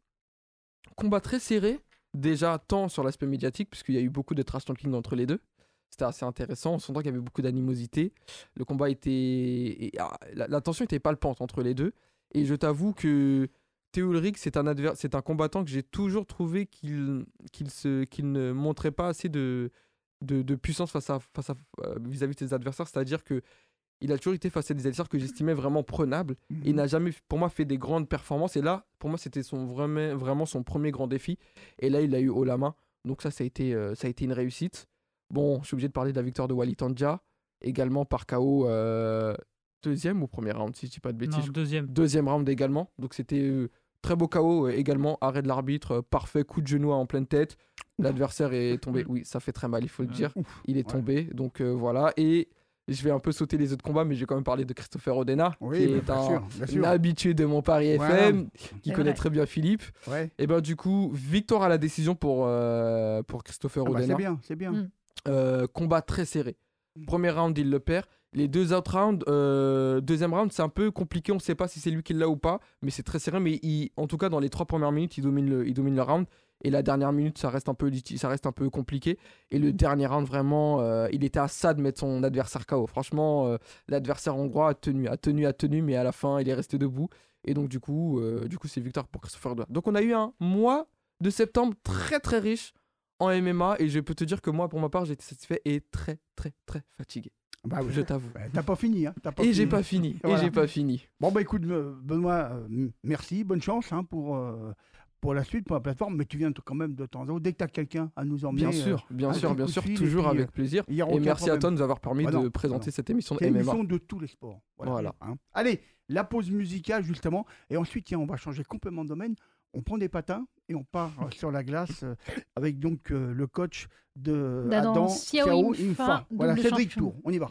Combat très serré, déjà tant sur l'aspect médiatique, puisqu'il y a eu beaucoup de trash talking entre les deux. C'était assez intéressant. On sentait qu'il y avait beaucoup d'animosité. Le combat était... Et, ah, la, la tension était palpante entre les deux. Et je t'avoue que Théo Ulrich, c'est un, adver... c'est un combattant que j'ai toujours trouvé qu'il, qu'il, se... qu'il ne montrait pas assez de, de, de puissance face à... Face à... Euh, vis-à-vis de ses adversaires. C'est-à-dire qu'il a toujours été face à des adversaires que j'estimais vraiment prenables. Mmh. Et il n'a jamais, pour moi, fait des grandes performances. Et là, pour moi, c'était son vraiment, vraiment son premier grand défi. Et là, il l'a eu haut la main. Donc ça, ça a été, euh, ça a été une réussite. Bon, je suis obligé de parler de la victoire de Walid Tandja, également par K O euh, deuxième ou premier round, si je ne dis pas de bêtises. Non, deuxième. Deuxième round également. Donc c'était euh, très beau K O euh, également, arrêt de l'arbitre, euh, parfait coup de genou en pleine tête. L'adversaire est tombé. Oui, ça fait très mal, il faut le dire. Ouf, il est ouais. tombé, donc euh, voilà. Et je vais un peu sauter les autres combats, mais je vais quand même parler de Christopher Odena, oui, qui est bien un, sûr, bien sûr. un habitué de mon Paris F M, ouais. qui C'est connaît vrai. très bien Philippe. Ouais. Et ben du coup, victoire à la décision pour, euh, pour Christopher ah Odena. Bah c'est bien, c'est bien. Mm. Euh, combat très serré. Premier round, il le perd. Les deux autres rounds, euh, deuxième round, c'est un peu compliqué. On ne sait pas si c'est lui qui l'a ou pas, mais c'est très serré. Mais il, en tout cas, dans les trois premières minutes, il domine le, il domine le round. Et la dernière minute, ça reste un peu, ça reste un peu compliqué. Et le dernier round, vraiment, euh, il était à ça de mettre son adversaire K O. Franchement, euh, l'adversaire hongrois a tenu, a tenu, a tenu, mais à la fin, il est resté debout. Et donc, du coup, euh, du coup c'est victoire pour Christopher Odena. Donc, on a eu un mois de septembre très, très riche en M M A, et je peux te dire que moi, pour ma part, j'ai été satisfait et très, très, très fatigué. Bah oui. Je t'avoue. Bah, t'as pas fini, hein. T'as pas et fini. j'ai pas fini. Voilà. Et j'ai pas fini. Bon bah écoute, Benoît, euh, merci, bonne chance hein, pour euh, pour la suite, pour la plateforme. Mais tu viens quand même de temps en temps. Dès que t'as quelqu'un à nous emmener. Bien sûr, euh, bien sûr, bien sûr, toujours puis, avec plaisir. Et merci problème. à toi de nous avoir permis ah non, de présenter non. cette émission de M M A. Émission de tous les sports. Voilà. voilà. Hein. Allez, la pause musicale justement, et ensuite tiens, on va changer complètement de domaine. On prend des patins et on part sur la glace euh, avec donc euh, le coach de Adam, Adam Xiao Infa. Voilà, Cédric Tour. On y va.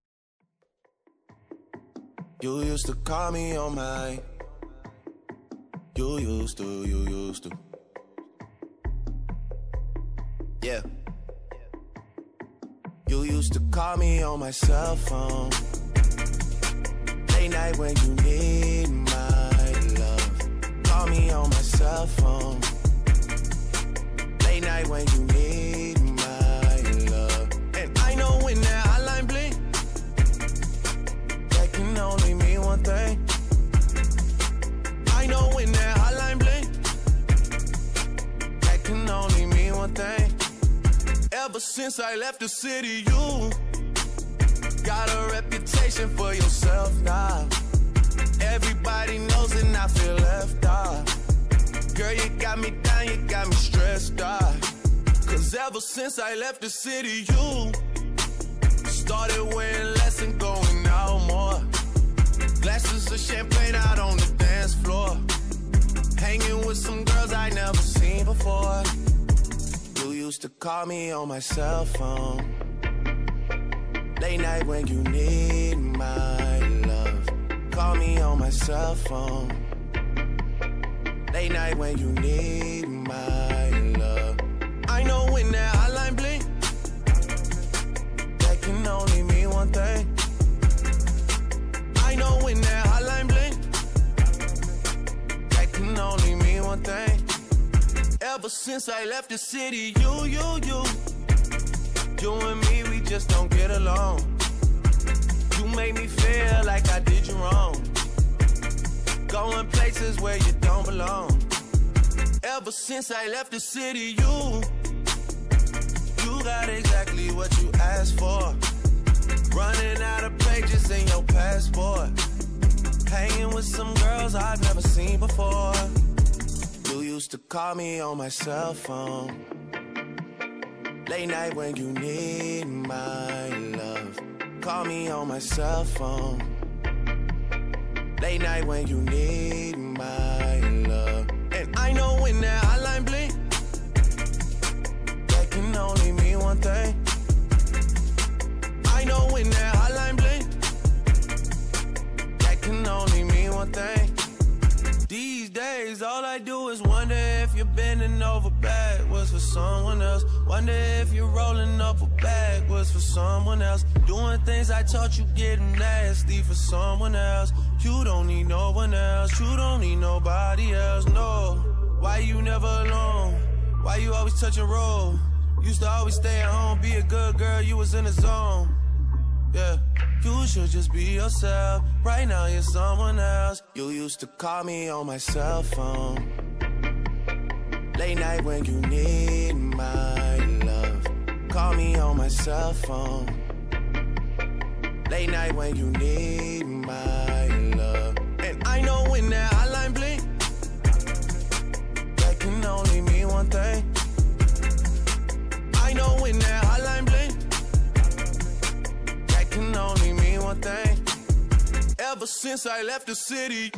You used to call me on my. You used to, you used to. Yeah. You used to call me on my cell phone. Late night when you need my love. Call me on my cell phone. Late night when you need my love. And I know when that hotline blink, that can only mean one thing. I know when that hotline blink, that can only mean one thing. Ever since I left the city, you got a reputation for yourself now. Everybody knows and I feel left out. Girl, you got me down, you got me stressed out. Cause ever since I left the city, you started wearing less and going out more. Glasses of champagne out on the dance floor. Hanging with some girls I never seen before. You used to call me on my cell phone. Late night when you need my love. Call me on my cell phone. Late night when you need my love. I know when that hotline blink, that can only mean one thing. I know when that hotline blink, that can only mean one thing. Ever since I left the city, you, you, you, you and me, we just don't get along. You made me feel like I did you wrong. Going places where you don't belong. Ever since I left the city, you, you got exactly what you asked for. Running out of pages in your passport. Hanging with some girls I've never seen before. You used to call me on my cell phone. Late night when you need my love. Call me on my cell phone. Late night when you need my love. And I know when that hotline blink, that can can only mean one thing. I know when that hotline bling, that can only mean one thing. These days, all I do is wonder if you're bending over backwards for someone else. Wonder if you're rolling up a backwards for someone else. Doing things I taught you getting nasty for someone else. You don't need no one else. You don't need nobody else. No. Why you never alone? Why you always touch and roll? Used to always stay at home, be a good girl. You was in the zone. Yeah. You should just be yourself. Right now you're someone else. You used to call me on my cell phone. Late night when you need my love. Call me on my cell phone. Late night when you need my love. And I know when that hotline blink, that can only mean one thing. I know when that hotline blink, can only mean one thing. Ever since I left the city,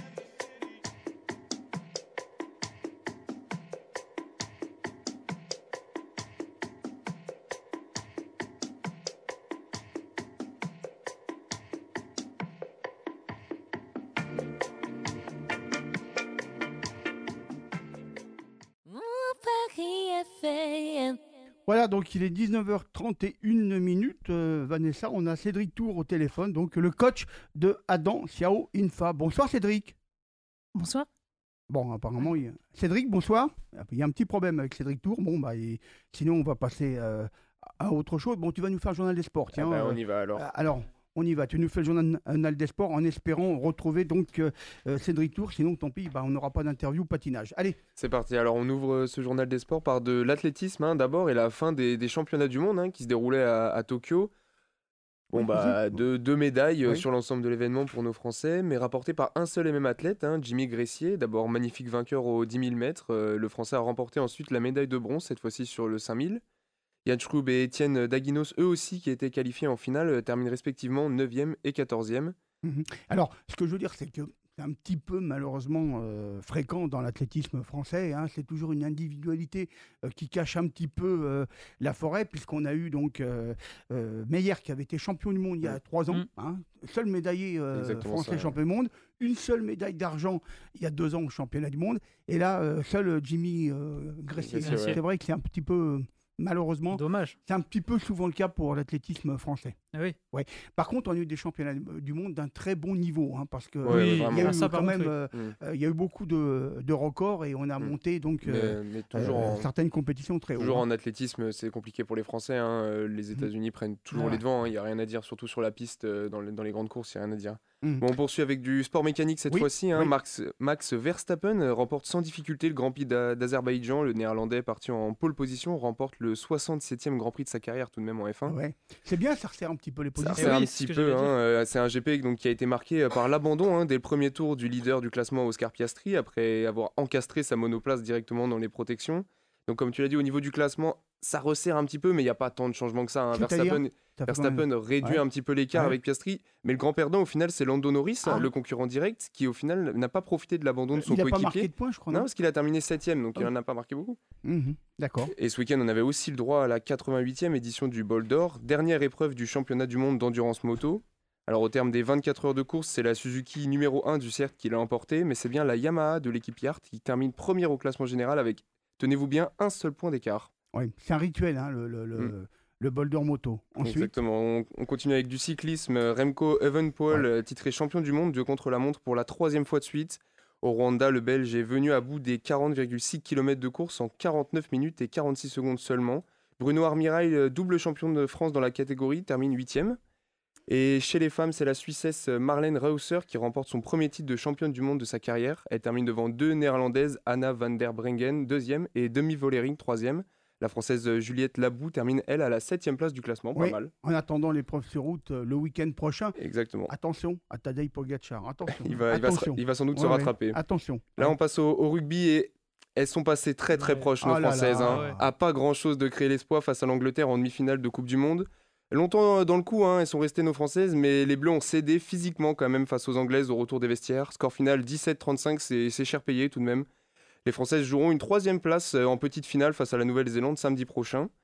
Paris F M. Voilà, donc il est dix-neuf heures trente et une minutes. Euh, Vanessa, on a Cédric Tour au téléphone, donc le coach de Adam Xiao Infa. Bonsoir Cédric. Bonsoir. Bon, apparemment, il... Cédric, bonsoir. Il y a un petit problème avec Cédric Tour. Bon, bah, et... sinon, on va passer euh, à autre chose. Bon, tu vas nous faire le journal des sports. Tiens, Ah bah, euh, on y va alors. euh, alors, on y va. Tu nous fais le journal des sports en espérant retrouver donc euh, Cédric Tour. Sinon, tant pis, bah, on n'aura pas d'interview patinage. Allez. C'est parti. Alors, on ouvre ce journal des sports par de l'athlétisme hein, d'abord et la fin des, des championnats du monde hein, qui se déroulaient à, à Tokyo. Bon, Oui, bah, vas-y. deux, deux médailles euh, Oui. sur l'ensemble de l'événement pour nos Français, mais rapportées par un seul et même athlète, hein, Jimmy Gressier. D'abord, magnifique vainqueur aux dix mille mètres. Euh, le Français a remporté ensuite la médaille de bronze, cette fois-ci sur le cinq mille. Yann Schroub et Étienne Daguinos, eux aussi, qui étaient qualifiés en finale, euh, terminent respectivement neuvième et quatorzième. Mhm. Alors, ce que je veux dire, c'est que c'est un petit peu malheureusement euh, fréquent dans l'athlétisme français. Hein. C'est toujours une individualité euh, qui cache un petit peu euh, la forêt, puisqu'on a eu donc euh, euh, Meyer qui avait été champion du monde il y a Mm. trois ans, Mm. hein, seul médaillé euh, Exactement français ça, ouais. champion du monde, une seule médaille d'argent il y a deux ans au championnat du monde, et là euh, seul Jimmy euh, Gressier. Gressier, ouais. C'est vrai que c'est un petit peu malheureusement. Dommage. C'est un petit peu souvent le cas pour l'athlétisme français. Ah oui. Par contre, on a eu des championnats du monde d'un très bon niveau, hein, parce que Ouais, euh, il y a vraiment. eu Ah, ça, quand par même, contre, euh, oui. Mm. euh, il y a eu beaucoup de, de records et on a Mm. monté donc Mais, euh, mais toujours, euh, en, certaines compétitions très haut. toujours hein. en athlétisme, c'est compliqué pour les Français. hein. Euh, Les États-Unis prennent toujours Ouais. les devants. Il n'y a rien à dire, surtout sur la piste, euh, dans les, dans les grandes courses, il n'y a rien à dire. Mm. Bon, on poursuit avec du sport mécanique cette Oui, fois-ci. hein. oui. Max, Max Verstappen euh, remporte sans difficulté le Grand Prix d'A- d'Azerbaïdjan. Le Néerlandais, parti en pole position, remporte le soixante-septième Grand Prix de sa carrière tout de même en F un. Ouais. C'est bien, ça resserre un petit peu les Ça positions. resserre oui, un c'est petit ce que peu. j'allais hein, dire. euh, C'est un G P donc, qui a été marqué euh, par l'abandon hein, dès le premier tour du leader du classement Oscar Piastri après avoir encastré sa monoplace directement dans les protections. Donc comme tu l'as dit, au niveau du classement, ça resserre un petit peu, mais il n'y a pas tant de changements que ça. hein. C'est-à-dire Verstappen, Ça fait quand même- Verstappen réduit Ouais. un petit peu l'écart Ouais. avec Piastri, mais le grand perdant au final c'est Lando Norris, Ah. le concurrent direct, qui au final n'a pas profité de l'abandon de son Il n'a pas marqué coéquipier. de points, je crois. Non, Non, parce qu'il a terminé septième, donc Ah il oui. n'en a pas marqué beaucoup. Mhm. D'accord. Et ce week-end, on avait aussi le droit à la quatre-vingt-huitième édition du Bol d'Or, dernière épreuve du championnat du monde d'endurance moto. Alors au terme des vingt-quatre heures de course, c'est la Suzuki numéro un du cercle qui l'a emporté, mais c'est bien la Yamaha de l'équipe Yard qui termine première au classement général avec, tenez-vous bien, un seul point d'écart. Ouais. C'est un rituel, hein, le, le, le, Mm. le boulder moto. Ensuite, Exactement. On, on continue avec du cyclisme. Remco Evenepoel, euh, titré champion du monde, de contre-la-montre pour la troisième fois de suite. Au Rwanda, le Belge est venu à bout des quarante virgule six kilomètres de course en quarante-neuf minutes et quarante-six secondes seulement. Bruno Armirail, euh, double champion de France dans la catégorie, termine huitième. Et chez les femmes, c'est la Suissesse Marlène Reusser qui remporte son premier titre de championne du monde de sa carrière. Elle termine devant deux néerlandaises, Anna van der Breggen, deuxième, et Demi Vollering, troisième. La française Juliette Labou termine, elle, à la septième place du classement, Oui. pas mal. en attendant l'épreuve sur route euh, le week-end prochain, Exactement. attention à Tadej Pogacar. Attention. Il va, il va, se- attention. il va sans doute se Ouais, ouais. rattraper. Attention. Là, on passe au, au rugby et elles sont passées très très Ouais. proches, nos Oh là Françaises. là. hein. Ouais. À pas grand chose de créer l'espoir face à l'Angleterre en demi-finale de Coupe du Monde. Longtemps euh, dans le coup, hein, elles sont restées nos Françaises, mais les Bleus ont cédé physiquement quand même face aux Anglaises au retour des vestiaires. Score final dix-sept trente-cinq, c'est c'est cher payé tout de même. Les Françaises joueront une troisième place euh, en petite finale face à la Nouvelle-Zélande samedi prochain.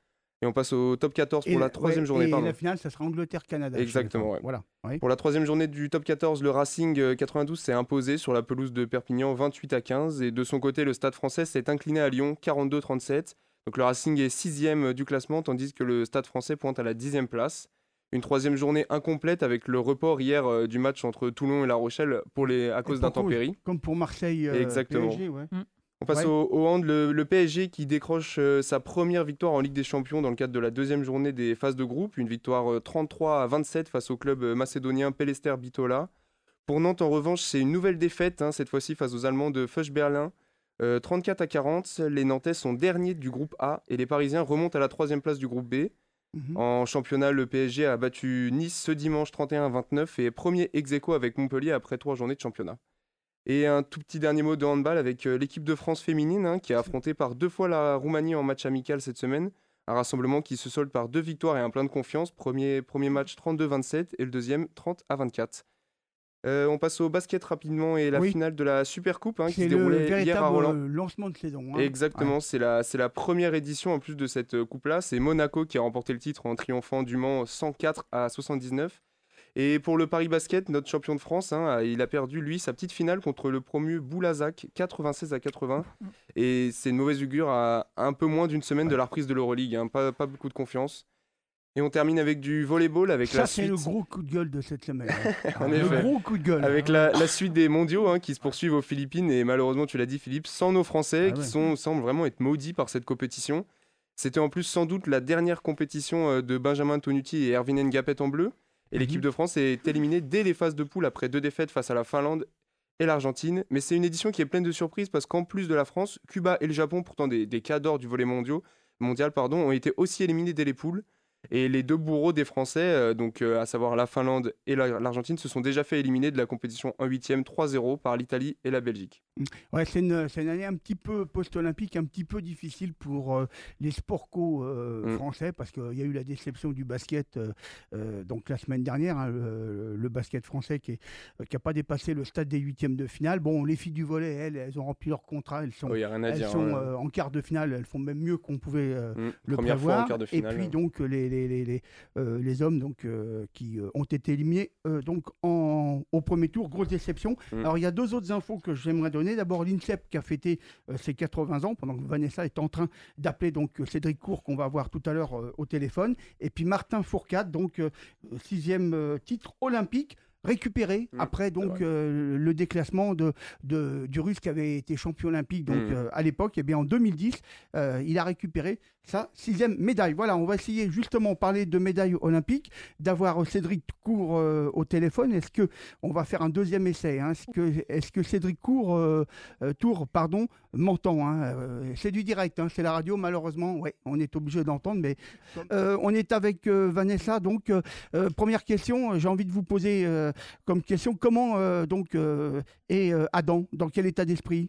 Et on passe au top quatorze pour Et la la- troisième ouais, journée. et pardon. la finale, ça sera Angleterre-Canada. chez les Exactement, femmes. ouais. Voilà. oui. Pour la troisième journée du top quatorze, le Racing euh, quatre-vingt-douze s'est imposé sur la pelouse de Perpignan vingt-huit à quinze. Et de son côté, le Stade français s'est incliné à Lyon quarante-deux à trente-sept. Donc le Racing est sixième du classement, tandis que le Stade français pointe à la dixième place. Une troisième journée incomplète avec le report hier euh, du match entre Toulon et La Rochelle pour les, à cause Et pour cause, d'intempéries. Comme pour Marseille euh, Exactement. P S G, ouais. On passe Ouais. au, au hand, le, le P S G qui décroche euh, sa première victoire en Ligue des Champions dans le cadre de la deuxième journée des phases de groupe. Une victoire euh, trente-trois à vingt-sept face au club euh, macédonien Pellester Bitola. Pour Nantes, en revanche, c'est une nouvelle défaite, hein, cette fois-ci face aux Allemands de Fuchs Berlin. Euh, trente-quatre à quarante, les Nantais sont derniers du groupe A et les Parisiens remontent à la troisième place du groupe B. Mhm. En championnat, le P S G a battu Nice ce dimanche trente et un à vingt-neuf et est premier ex-aequo avec Montpellier après trois journées de championnat. Et un tout petit dernier mot de handball avec euh, l'équipe de France féminine hein, qui a affronté par deux fois la Roumanie en match amical cette semaine. Un rassemblement qui se solde par deux victoires et un plein de confiance. Premier, premier match trente-deux à vingt-sept et le deuxième trente à vingt-quatre. Euh, on passe au basket rapidement et la Oui. finale de la Super Coupe hein, qui C'est se le déroulait hier à véritable Roland. euh, lancement de saison. hein. Exactement, Ouais. c'est la, c'est la première édition en plus de cette euh, coupe-là. C'est Monaco qui a remporté le titre en triomphant du Mans cent quatre à soixante-dix-neuf. Et pour le Paris Basket, notre champion de France, hein, a- il a perdu lui sa petite finale contre le promu Boulazac, quatre-vingt-seize à quatre-vingts. Et c'est une mauvaise augure à un peu moins d'une semaine de la reprise de l'Euroleague. hein, pas, pas beaucoup de confiance. Et on termine avec du volleyball avec Ça, la c'est suite. le gros coup de gueule de cette semaine. hein. En le effet. gros coup de gueule. Avec la, la suite des mondiaux hein, qui se poursuivent aux Philippines et malheureusement, tu l'as dit Philippe, sans nos Français Ah qui ouais. sont, semblent vraiment être maudits par cette compétition. C'était en plus sans doute la dernière compétition euh, de Benjamin Tonuti et Erwin Ngapet en bleu. Et l'équipe Mhm. de France est éliminée dès les phases de poule après deux défaites face à la Finlande et l'Argentine. Mais c'est une édition qui est pleine de surprises parce qu'en plus de la France, Cuba et le Japon, pourtant des, des cadors du volley mondial, mondial pardon, ont été aussi éliminés dès les poules. Et les deux bourreaux des Français, euh, donc euh, à savoir la Finlande et la- l'Argentine, se sont déjà fait éliminer de la compétition en huitième trois zéro par l'Italie et la Belgique. Ouais, c'est une, c'est une année un petit peu post-olympique, un petit peu difficile pour euh, les sports co euh, Mm. français parce qu'il y a eu la déception du basket euh, euh, donc la semaine dernière, hein, le, le basket français qui n'a pas dépassé le stade des huitièmes de finale. Bon, les filles du volley, elles, elles ont rempli leur contrat, elles sont, Il n'y a rien à elles dire. sont hein. euh, en quart de finale, elles font même mieux qu'on pouvait euh, Mm. le Première prévoir. fois en quart de Et finale. puis donc les, les, les, les, euh, les hommes donc, euh, qui euh, ont été éliminés euh, donc en, au premier tour, grosse déception. Mm. Alors il y a deux autres infos que j'aimerais donner. D'abord l'INSEP qui a fêté euh, ses quatre-vingts ans pendant que Vanessa est en train d'appeler donc euh, Cédric Court qu'on va voir tout à l'heure euh, au téléphone. Et puis Martin Fourcade, donc euh, sixième euh, titre olympique. Récupéré Mm, après donc vrai. euh, le déclassement de, de- du Russe qui avait été champion olympique donc Mm. euh, à l'époque. Et bien en deux mille dix, euh, il a récupéré sa sixième médaille. Voilà, on va essayer justement parler de médaille olympique, d'avoir euh, Cédric Court euh, au téléphone. Est-ce que on va faire un deuxième essai hein. Est-ce que, est-ce que Cédric Court, euh, euh, Tour, pardon, m'entend hein. Euh, C'est du direct, hein, c'est la radio malheureusement. Ouais, on est obligé d'entendre, mais euh, on est avec euh, Vanessa. Donc euh, euh, première question, j'ai envie de vous poser euh, comme question comment euh, donc euh, est euh, Adam, dans quel état d'esprit?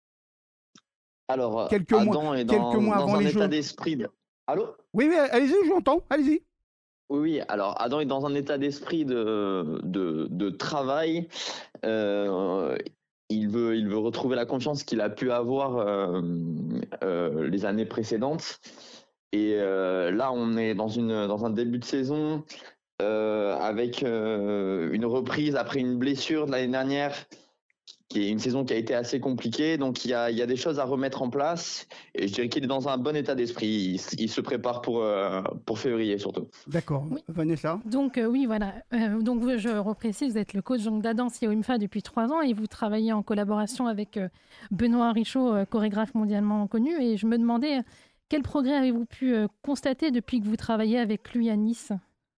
Alors, Quelques Adam mois- est dans, quelques mois dans avant un les état Jeux. d'esprit. de- Allô? Oui, oui, allez-y, je vous entends, allez-y. Oui, oui. Alors, Adam est dans un état d'esprit de, de, de travail. Euh, il veut, il veut retrouver la confiance qu'il a pu avoir euh, euh, les années précédentes. Et euh, là, on est dans, une, dans un début de saison euh, avec euh, une reprise après une blessure de l'année dernière, qui est une saison qui a été assez compliquée. Donc, il y a, il y a des choses à remettre en place. Et je dirais qu'il est dans un bon état d'esprit. Il, il se prépare pour, euh, pour février, surtout. D'accord, Oui. Vanessa. Donc euh, oui, voilà. Euh, donc vous- je reprécise, vous êtes le coach donc, d'Adam Sioimfa depuis trois ans et vous travaillez en collaboration avec euh, Benoît Richaud, euh, chorégraphe mondialement connu. Et je me demandais, euh, quel progrès avez-vous pu euh, constater depuis que vous travaillez avec lui à Nice?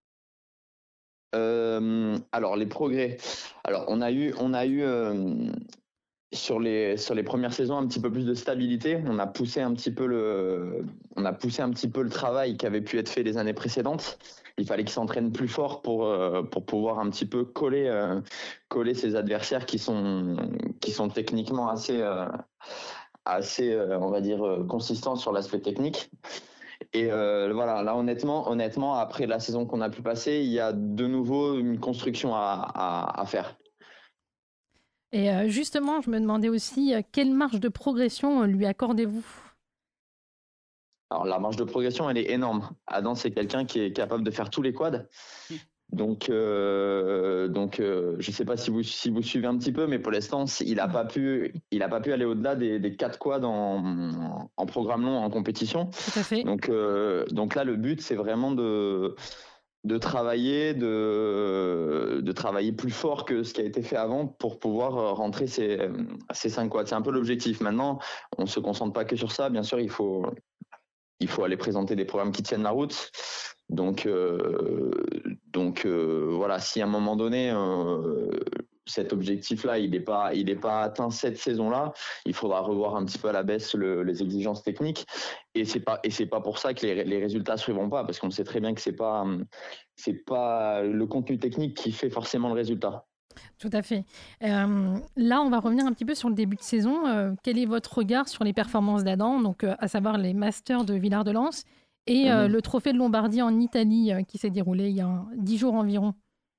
Euh, alors, les progrès. Alors, on a eu, on a eu euh, sur, les, sur les premières saisons un petit peu plus de stabilité. On a poussé un petit peu le, on a poussé un petit peu le travail qui avait pu être fait les années précédentes. Il fallait qu'ils s'entraînent plus fort pour, euh, pour pouvoir un petit peu coller, euh, coller ces adversaires qui sont, qui sont techniquement assez, euh, assez euh, on va dire, euh, consistants sur l'aspect technique. Et euh, voilà, là honnêtement, honnêtement, après la saison qu'on a pu passer, il y a de nouveau une construction à, à, à faire. Et euh, justement, je me demandais aussi, euh, quelle marge de progression euh, lui accordez-vous? Alors la marge de progression, elle est énorme. Adam, c'est quelqu'un qui est capable de faire tous les quads. Donc, euh, donc, euh, je sais pas si vous si vous suivez un petit peu, mais pour l'instant, il a pas pu, il a pas pu aller au-delà des, des quatre quads en, en programme long en compétition. Tout à fait. Donc, euh, donc là, le but, c'est vraiment de de travailler, de de travailler plus fort que ce qui a été fait avant pour pouvoir rentrer ces ces cinq quads. C'est un peu l'objectif. Maintenant, on se concentre pas que sur ça. Bien sûr, il faut il faut aller présenter des programmes qui tiennent la route. Donc, euh, donc euh, voilà, si à un moment donné, euh, cet objectif-là, il n'est pas, il n'est pas atteint cette saison-là, il faudra revoir un petit peu à la baisse le, les exigences techniques. Et c'est pas, et c'est pas pour ça que les, les résultats ne suivront pas, parce qu'on sait très bien que c'est pas, c'est pas le contenu technique qui fait forcément le résultat. Tout à fait. Euh, là, on va revenir un petit peu sur le début de saison. Euh, quel est votre regard sur les performances d'Adam, donc euh, à savoir les Masters de Villard-de-Lans et euh, mmh. le Trophée de Lombardie en Italie euh, qui s'est déroulé il y a dix jours environ?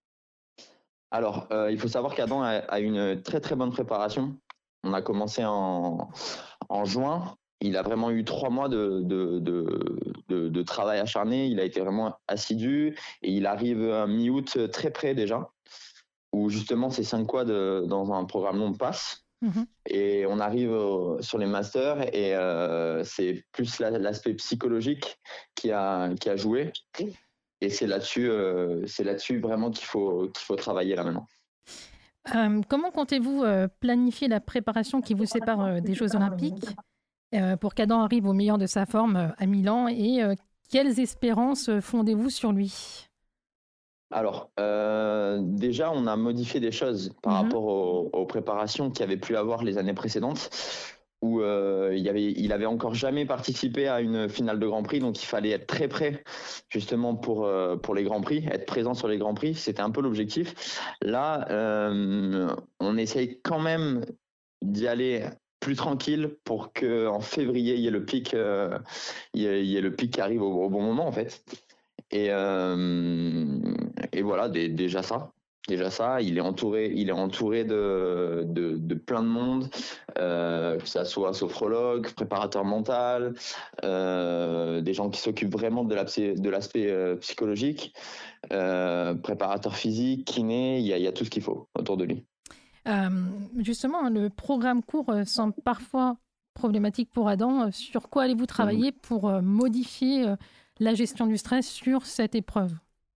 Alors, euh, il faut savoir qu'Adam a, a une très très bonne préparation. On a commencé en, en juin. Il a vraiment eu trois mois de, de, de, de, de travail acharné. Il a été vraiment assidu et il arrive à mi-août très près déjà, où justement ces cinq quads dans un programme long passent. Mmh. Et on arrive euh, sur les masters et euh, c'est plus la, l'aspect psychologique qui a, qui a joué. Et c'est là-dessus, euh, c'est là-dessus vraiment qu'il faut, qu'il faut travailler là maintenant. Euh, comment comptez-vous euh, planifier la préparation qui vous sépare euh, des Jeux Olympiques euh, pour qu'Adam arrive au meilleur de sa forme euh, à Milan et euh, quelles espérances fondez-vous sur lui? Alors, euh, déjà, on a modifié des choses par mmh. rapport aux, aux préparations qu'il y avait pu avoir les années précédentes, où euh, il, y avait, il avait encore jamais participé à une finale de Grand Prix, donc il fallait être très prêt justement pour, euh, pour les Grands Prix, être présent sur les Grands Prix, c'était un peu l'objectif. Là, euh, on essaye quand même d'y aller plus tranquille pour qu'en février, il y ait le pic, euh, il y ait, il y ait le pic qui arrive au, au bon moment en fait. Et, euh, et voilà, d- déjà ça. Déjà ça, il est entouré, il est entouré de, de, de plein de monde, euh, que ça soit sophrologue, préparateur mental, euh, des gens qui s'occupent vraiment de, la, de l'aspect euh, psychologique, euh, préparateur physique, kiné, il y a, il y a tout ce qu'il faut autour de lui. Euh, justement, le programme court semble parfois problématique pour Adam. Sur quoi allez-vous travailler mmh. pour modifier la gestion du stress sur cette épreuve?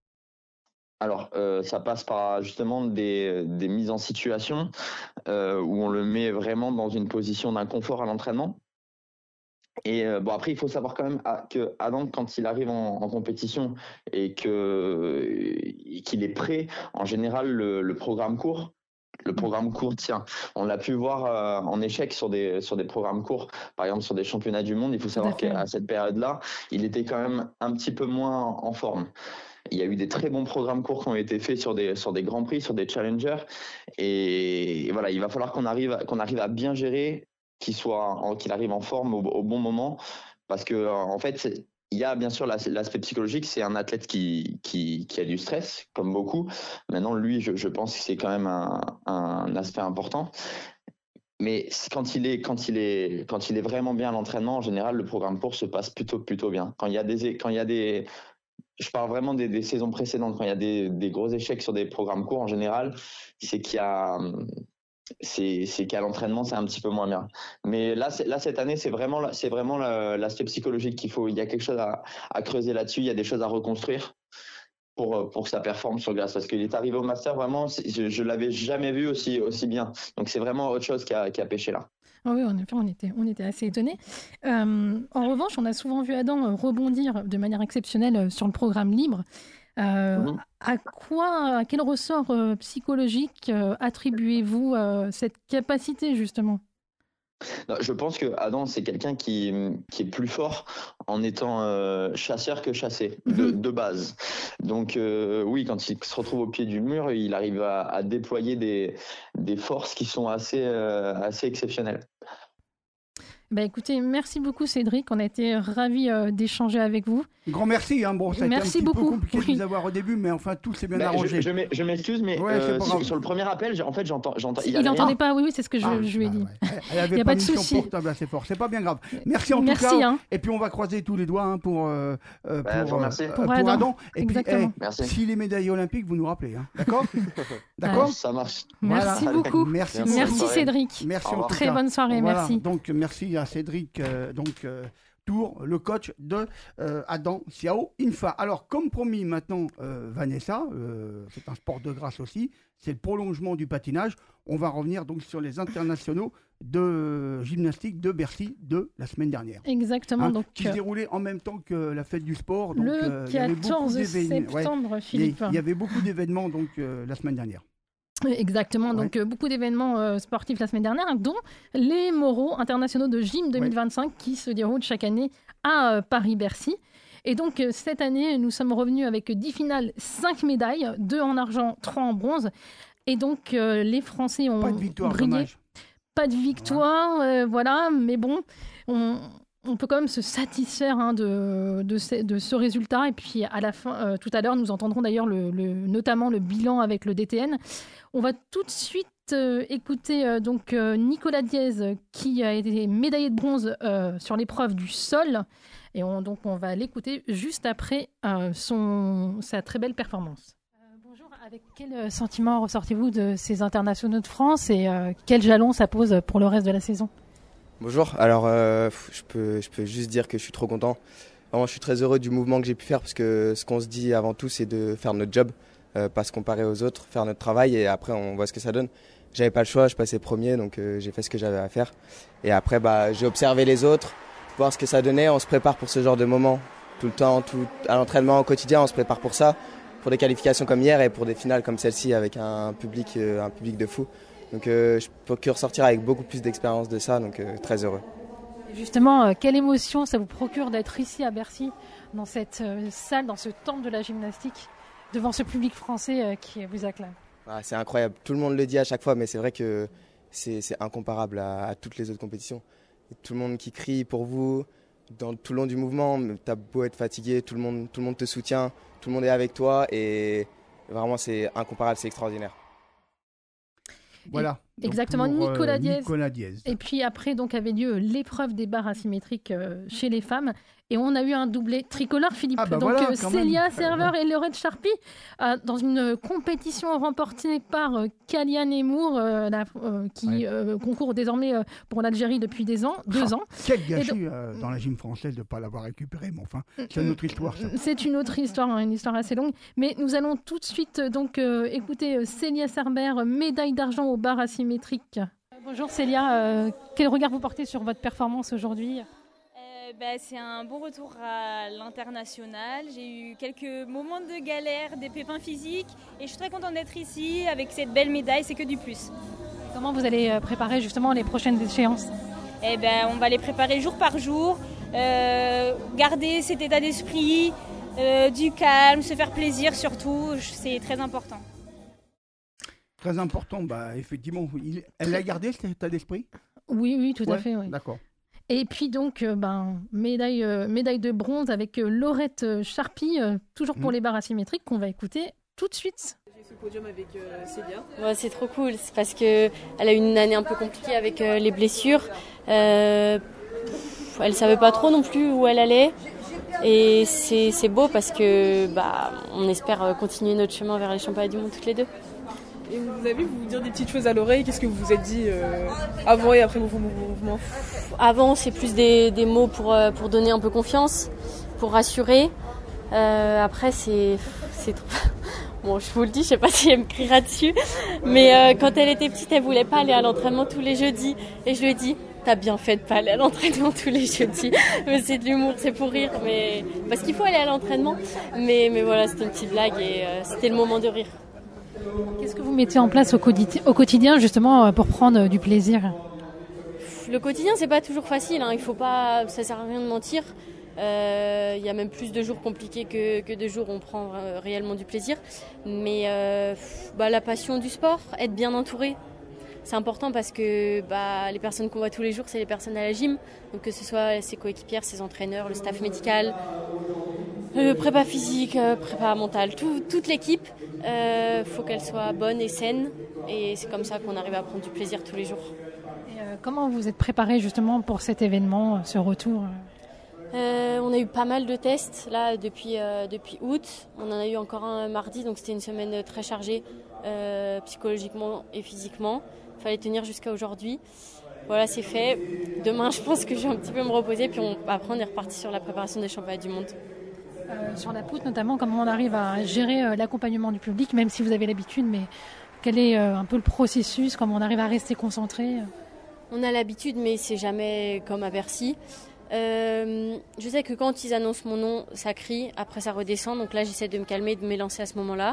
Alors, euh, ça passe par justement des, des mises en situation euh, où on le met vraiment dans une position d'inconfort à l'entraînement. Et euh, bon, après, il faut savoir quand même ah, que Adam, quand il arrive en, en compétition et, que, et qu'il est prêt, en général, le, le programme court. Le programme court tient. On l'a pu voir euh, en échec sur des, sur des programmes courts, par exemple sur des championnats du monde. Il faut savoir qu'à cette période-là, il était quand même un petit peu moins en forme. Il y a eu des très bons programmes courts qui ont été faits sur des, sur des grands prix, sur des challengers. Et, et voilà, il va falloir qu'on arrive, qu'on arrive à bien gérer, qu'il, soit, qu'il arrive en forme au, au bon moment. Parce que en fait, c'est, il y a bien sûr l'aspect psychologique, c'est un athlète qui, qui, qui a du stress, comme beaucoup. Maintenant, lui, je, je pense que c'est quand même un, un aspect important. Mais quand il est, quand il est, quand il est vraiment bien à l'entraînement, en général, le programme court se passe plutôt, plutôt bien. Quand il y a des, quand il y a des, je parle vraiment des, des saisons précédentes, quand il y a des, des gros échecs sur des programmes courts, en général, c'est qu'il y a, c'est, c'est qu'à l'entraînement, c'est un petit peu moins bien. Mais là, c'est, là cette année, c'est vraiment, c'est vraiment l'aspect psychologique qu'il faut. Il y a quelque chose à, à creuser là-dessus. Il y a des choses à reconstruire pour, pour que ça performe sur glace. Parce qu'il est arrivé au Master, vraiment, je ne l'avais jamais vu aussi, aussi bien. Donc, c'est vraiment autre chose qui a, qui a pêché là. Ah oui, en effet, on était, on était assez étonnés. Euh, en revanche, on a souvent vu Adam rebondir de manière exceptionnelle sur le programme libre. Euh, mmh. À quoi, à quel ressort euh, psychologique euh, attribuez-vous euh, cette capacité justement? Non, je pense que Adam, c'est quelqu'un qui, qui est plus fort en étant euh, chasseur que chassé, mmh. de, de base. Donc euh, oui, quand il se retrouve au pied du mur, il arrive à, à déployer des, des forces qui sont assez, euh, assez exceptionnelles. Bah écoutez, merci beaucoup Cédric, on a été ravis euh, d'échanger avec vous. Grand merci, hein. Bon, ça a été Merci un petit beaucoup. peu compliqué Oui. de vous avoir au début, mais enfin tout s'est bien Bah, arrangé. je je m'ex- je m'excuse, mais Ouais, c'est euh, pas sur, grave. sur le premier appel, j'ai- en fait, j'entends. j'entends Il y avait n'entendait rien. pas, oui, oui, c'est ce que je, Ah, je lui ai bah dit. ouais. Elle Y avait a pas pas de de mission souci. portable assez fort, c'est pas bien grave. Merci en Merci, tout cas. hein. Et puis on va croiser tous les doigts hein, pour, euh, euh, Bah, pour, je vous remercie. euh, Pour pour Adam. Adam. Et puis, Exactement. eh, Merci. si les médailles olympiques, vous nous rappelez. Hein. D'accord D'accord Ça marche. Merci Voilà. beaucoup. Merci, Merci. Merci Bonne soirée. Cédric. Merci Au en revoir. tout Très cas. bonne soirée, Voilà. merci. Donc merci à Cédric euh, donc, euh, Tour, le coach de euh, Adam Siao Infa. Alors comme promis maintenant euh, Vanessa, euh, c'est un sport de grâce aussi, c'est le prolongement du patinage. On va revenir donc sur les internationaux de gymnastique de Bercy de la semaine dernière. Exactement. Hein, donc, qui se euh, déroulait en même temps que la fête du sport. Donc, le euh, il y avait beaucoup quatorze d'événements. Ouais, septembre, il y- Philippe. il y avait beaucoup d'événements donc euh, la semaine dernière. Exactement, donc euh, beaucoup d'événements euh, sportifs la semaine dernière, dont les moraux internationaux de gym deux mille vingt-cinq qui se déroulent chaque année à euh, Paris-Bercy. Et donc euh, cette année, nous sommes revenus avec dix finales, cinq médailles, deux en argent, trois en bronze. Et donc euh, les Français ont Pas de victoire, brillé. dommage. Pas de victoire, euh, voilà, mais bon, on, on peut quand même se satisfaire hein, de, de, ce, de ce résultat. Et puis à la fin, euh, tout à l'heure, nous entendrons d'ailleurs le, le, notamment le bilan avec le D T N. On va tout de suite euh, écouter euh, donc euh, Nicolas Diez qui a été médaillé de bronze euh, sur l'épreuve du sol. Et on, donc on va l'écouter juste après euh, son, sa très belle performance. Bonjour, avec quel sentiment ressortez-vous de ces internationaux de France et euh, quel jalon ça pose pour le reste de la saison? Bonjour, alors euh, je, peux, je peux juste dire que je suis trop content. Vraiment, je suis très heureux du mouvement que j'ai pu faire parce que ce qu'on se dit avant tout, c'est de faire notre job, euh, pas se comparer aux autres, faire notre travail et après on voit ce que ça donne. J'avais pas le choix, je passais premier, donc euh, j'ai fait ce que j'avais à faire. Et après, bah, j'ai observé les autres, voir ce que ça donnait. On se prépare pour ce genre de moment tout le temps, tout, à l'entraînement au quotidien, on se prépare pour ça. Pour des qualifications comme hier et pour des finales comme celle-ci avec un public, euh, un public de fou. Donc euh, je peux que ressortir avec beaucoup plus d'expérience de ça, donc euh, très heureux. Justement, euh, quelle émotion ça vous procure d'être ici à Bercy, dans cette euh, salle, dans ce temple de la gymnastique, devant ce public français euh, qui vous acclame? Ah, c'est incroyable, tout le monde le dit à chaque fois, mais c'est vrai que c'est, c'est incomparable à, à toutes les autres compétitions. Et tout le monde qui crie pour vous, dans, tout le long du mouvement, t'as beau être fatigué, tout le monde, tout le monde te soutient, tout le monde est avec toi et vraiment c'est incomparable, c'est extraordinaire. Voilà. Et exactement, pour, euh, Nicolas Diez. Nicolas Diez. Et puis après, donc, avait lieu l'épreuve des barres asymétriques euh, chez les femmes. Et on a eu un doublé tricolore, Philippe. Ah bah donc voilà, euh, quand Célia même. Serveur et Laurette Charpy, euh, dans une compétition remportée par euh, Kalian Emour, euh, la- euh, qui Ouais. euh, concourt désormais euh, pour l'Algérie depuis des ans, deux Ah, ans. Quel Et gâchis donc- euh, dans la gym française de ne pas l'avoir récupéré, mais enfin, c'est une autre histoire ça. C'est une autre histoire, hein, une histoire assez longue. Mais nous allons tout de suite euh, donc euh, écouter euh, Célia Serber, euh, médaille d'argent aux barres asymétriques. Bonjour Célia, euh, quel regard vous portez sur votre performance aujourd'hui? Euh, bah, c'est un bon retour à l'international. J'ai eu quelques moments de galère, des pépins physiques et je suis très contente d'être ici avec cette belle médaille, c'est que du plus. Comment vous allez euh, préparer justement les prochaines échéances? Eh ben, on va les préparer jour par jour, euh, garder cet état d'esprit, euh, du calme, se faire plaisir surtout, c'est très important. Très important, bah, effectivement. Il- Elle l'a gardé cet état d'esprit? Oui, oui, tout à Ouais, fait. Oui. D'accord. Et puis donc, euh, ben, médaille, euh, médaille de bronze avec euh, Laurette euh, Charpy, euh, toujours pour Mhm. les barres asymétriques, qu'on va écouter tout de suite. Ce podium avec euh, Célia. Ouais, c'est trop cool, c'est parce qu'elle a eu une année un peu compliquée avec euh, les blessures. Euh, elle savait pas trop non plus où elle allait. Et c'est, c'est beau parce que bah, on espère euh, continuer notre chemin vers les championnats du monde toutes les deux. Et vous avez vu vous dire des petites choses à l'oreille, qu'est-ce que vous vous êtes dit euh, avant et après vos mouvements? Avant, c'est plus des, des mots pour, euh, pour donner un peu confiance, pour rassurer. Euh, après, c'est, c'est trop... Bon, je vous le dis, je sais pas si elle me criera dessus, mais euh, quand elle était petite, elle voulait pas aller à l'entraînement tous les jeudis. Et je lui ai dit, t'as bien fait de pas aller à l'entraînement tous les jeudis. Mais c'est de l'humour, c'est pour rire, mais parce qu'il faut aller à l'entraînement. Mais, mais voilà, c'était une petite blague et euh, c'était le moment de rire. Qu'est-ce que vous mettez en place au, quotidi- au quotidien justement euh, pour prendre euh, du plaisir? Le quotidien, c'est pas toujours facile, hein. Il faut pas, ça sert à rien de mentir. Euh, il y a même plus de jours compliqués que, que de jours où on prend euh, réellement du plaisir. Mais euh, bah, la passion du sport, être bien entouré. c'est important parce que bah, les personnes qu'on voit tous les jours, c'est les personnes à la gym. Donc que ce soit ses coéquipières, ses entraîneurs, le staff médical, le prépa physique, prépa mentale, tout, toute l'équipe, il euh, faut qu'elle soit bonne et saine. Et c'est comme ça qu'on arrive à prendre du plaisir tous les jours. Et euh, comment vous êtes préparé justement pour cet événement, ce retour ? Euh, on a eu pas mal de tests là depuis, euh, depuis août. On en a eu encore un mardi, donc c'était une semaine très chargée euh, psychologiquement et physiquement. Il fallait tenir jusqu'à aujourd'hui. Voilà, c'est fait. Demain, je pense que je vais un petit peu me reposer, puis on, après on est reparti sur la préparation des championnats du monde. Euh, sur la poutre notamment, comment on arrive à gérer euh, l'accompagnement du public, même si vous avez l'habitude, mais quel est euh, un peu le processus, comment on arrive à rester concentré ? On a l'habitude, mais c'est jamais comme à Bercy. Euh, je sais que quand ils annoncent mon nom, ça crie, après ça redescend, donc là j'essaie de me calmer, de m'élancer à ce moment-là.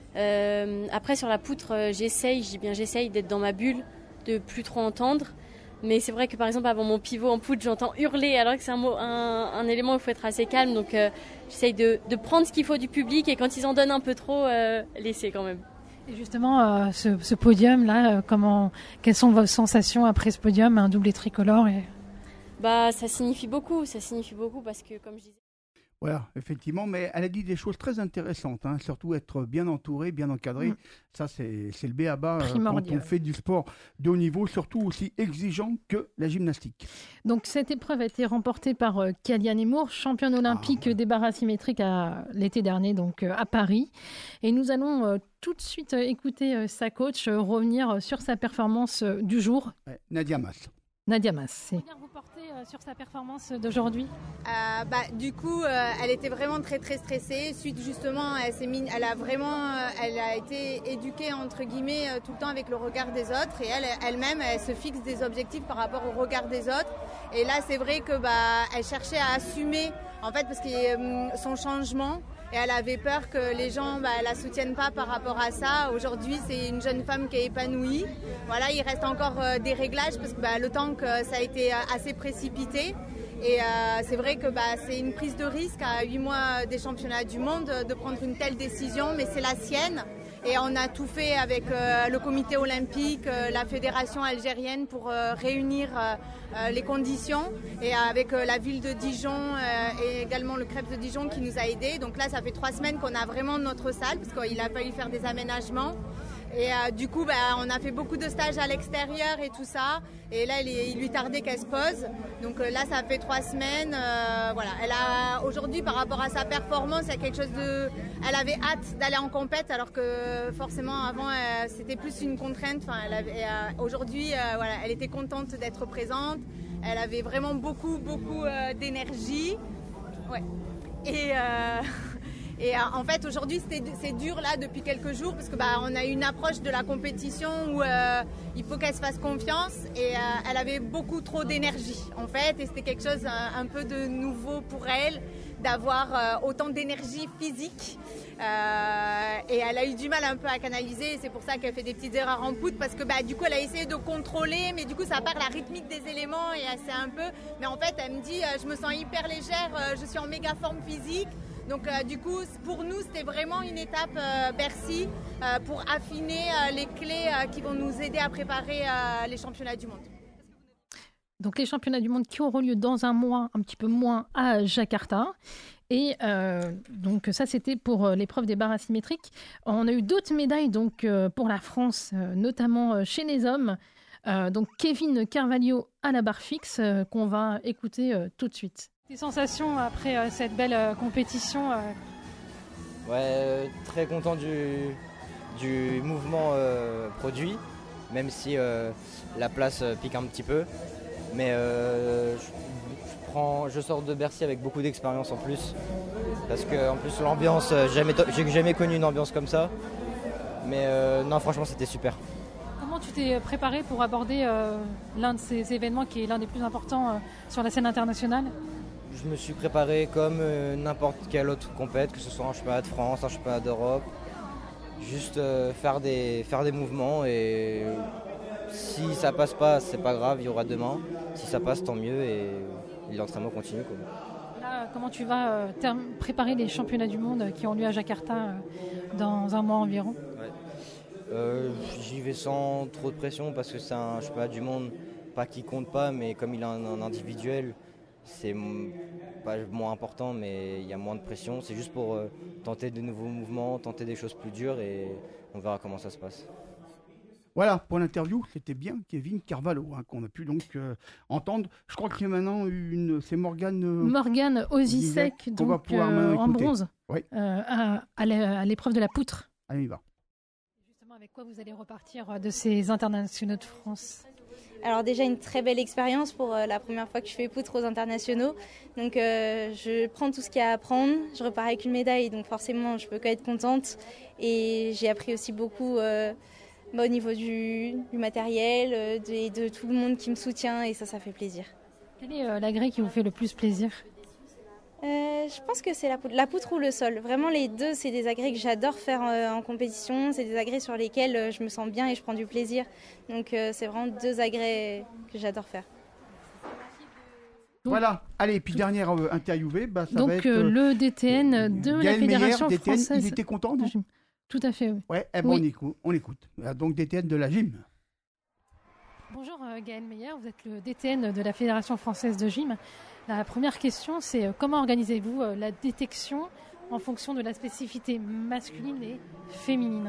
Euh, après sur la poutre, euh, j'essaye, je dis bien j'essaye d'être dans ma bulle, de plus trop entendre. Mais c'est vrai que par exemple avant mon pivot en poutre, j'entends hurler alors que c'est un, mot, un, un élément où il faut être assez calme, donc euh, j'essaye de, de prendre ce qu'il faut du public et quand ils en donnent un peu trop, euh, laisser quand même. Et justement, euh, ce, ce podium-là, euh, comment, quelles sont vos sensations après ce podium, un doublé tricolore et... Bah, ça signifie beaucoup, ça signifie beaucoup parce que, comme je disais... Voilà, effectivement, mais elle a dit des choses très intéressantes, hein, surtout être bien entouré, bien encadré. Mmh. Ça, c'est, c'est le b a ba euh, quand on fait du sport de haut niveau, surtout aussi exigeant que la gymnastique. Donc, cette épreuve a été remportée par euh, Kaliane Emour, championne olympique ah, ouais. des barres asymétriques à, l'été dernier, donc euh, à Paris. Et nous allons euh, tout de suite euh, écouter euh, sa coach euh, revenir sur sa performance euh, du jour. Ouais, Nadia Mas. Nadia Mas, c'est... vous porter euh, sur sa performance d'aujourd'hui euh, bah, Du coup, euh, elle était vraiment très très stressée. Suite justement, elle, s'est mis, elle a vraiment, euh, elle a été éduquée entre guillemets euh, tout le temps avec le regard des autres. Et elle, elle-même, elle se fixe des objectifs par rapport au regard des autres. Et là, c'est vrai que bah, elle cherchait à assumer, en fait, parce que euh, son changement. Et elle avait peur que les gens bah, la soutiennent pas par rapport à ça. Aujourd'hui, c'est une jeune femme qui est épanouie. Voilà, il reste encore euh, des réglages parce que bah, le temps que ça a été euh, assez précipité. Et euh, c'est vrai que bah, c'est une prise de risque à huit mois des championnats du monde de prendre une telle décision, mais c'est la sienne. Et on a tout fait avec euh, le comité olympique, euh, la fédération algérienne pour euh, réunir euh, euh, les conditions et avec euh, la ville de Dijon euh, et également le Crêpes de Dijon qui nous a aidés. Donc là, ça fait trois semaines qu'on a vraiment notre salle parce qu'il a fallu faire des aménagements. Et euh, du coup, bah, on a fait beaucoup de stages à l'extérieur et tout ça. Et là, il, est, il lui tardait qu'elle se pose. Donc euh, là, ça fait trois semaines. Euh, voilà. Elle a aujourd'hui, par rapport à sa performance, il y a quelque chose de. Elle avait hâte d'aller en compète, alors que forcément avant, euh, c'était plus une contrainte. Enfin, elle avait, euh, aujourd'hui, euh, voilà, elle était contente d'être présente. Elle avait vraiment beaucoup, beaucoup euh, d'énergie. Ouais. Et. Euh... Et en fait, aujourd'hui, c'était, c'est dur là depuis quelques jours parce que bah, on a une approche de la compétition où euh, il faut qu'elle se fasse confiance et euh, elle avait beaucoup trop d'énergie en fait et c'était quelque chose un, un peu de nouveau pour elle d'avoir euh, autant d'énergie physique euh, et elle a eu du mal un peu à canaliser et c'est pour ça qu'elle fait des petites erreurs en poutre parce que bah, du coup elle a essayé de contrôler mais du coup ça perd la rythmique des éléments et elle sait un peu mais en fait elle me dit euh, je me sens hyper légère, euh, je suis en méga forme physique. Donc euh, du coup, pour nous, c'était vraiment une étape euh, Bercy euh, pour affiner euh, les clés euh, qui vont nous aider à préparer euh, les championnats du monde. Donc les championnats du monde qui auront lieu dans un mois, un petit peu moins, à Jakarta. Et euh, donc ça, c'était pour euh, l'épreuve des barres asymétriques. On a eu d'autres médailles donc, euh, pour la France, euh, notamment euh, chez les hommes. Euh, donc Kevin Carvalho à la barre fixe, euh, qu'on va écouter euh, tout de suite. Tes sensations après euh, cette belle euh, compétition euh... Ouais, euh, très content du, du mouvement euh, produit, même si euh, la place euh, pique un petit peu. Mais euh, je, je, prends, je sors de Bercy avec beaucoup d'expérience en plus. Parce que en plus l'ambiance, euh, jamais, j'ai jamais connu une ambiance comme ça. Mais euh, non, franchement, c'était super. Comment tu t'es préparé pour aborder euh, l'un de ces événements qui est l'un des plus importants euh, sur la scène internationale ? Je me suis préparé comme euh, n'importe quelle autre compète, que ce soit un championnat de France, un championnat d'Europe. Juste euh, faire, des, faire des mouvements et si ça passe pas, c'est pas grave, il y aura demain. Si ça passe, tant mieux et, et l'entraînement continue. Quoi. Là, comment tu vas euh, term- préparer les championnats du monde qui ont lieu à Jakarta euh, dans un mois environ ? Ouais. euh, J'y vais sans trop de pression parce que c'est un championnat du monde, pas qui compte pas, mais comme il est un, un individuel, c'est pas moins important, mais il y a moins de pression. C'est juste pour euh, tenter de nouveaux mouvements, tenter des choses plus dures et on verra comment ça se passe. Voilà, pour l'interview, c'était bien Kevin Carvalho, hein, qu'on a pu donc euh, entendre. Je crois qu'il y a maintenant une... C'est Morgane... Euh, Morgane Osisek, donc euh, en bronze, oui. euh, à, à l'épreuve de la poutre. Allez, on y va. Justement, avec quoi vous allez repartir de ces internationaux de France ? Alors déjà une très belle expérience pour euh, la première fois que je fais poutre aux internationaux. Donc euh, je prends tout ce qu'il y a à apprendre, je repars avec une médaille, donc forcément je peux qu'être contente. Et j'ai appris aussi beaucoup euh, bah, au niveau du, du matériel, euh, de, de tout le monde qui me soutient et ça, ça fait plaisir. Quel est euh, l'agrès qui vous fait le plus plaisir ? Euh, je pense que c'est la poutre, la poutre ou le sol. Vraiment les deux, c'est des agrès que j'adore faire euh, en compétition. C'est des agrès sur lesquels euh, je me sens bien et je prends du plaisir. Donc euh, c'est vraiment deux agrès que j'adore faire. Donc, voilà, allez, puis dernière euh, interviewée, bah, ça donc, va être... Euh, le D T N de Gaël la Fédération Meyer, française... D T N, il était content, non ? Tout à fait, oui. Ouais, eh ben, oui. on écoute. On écoute. Donc D T N de la gym. Bonjour euh, Gaël Meyer, vous êtes le D T N de la Fédération française de gym. La première question, c'est euh, comment organisez-vous euh, la détection en fonction de la spécificité masculine et féminine ?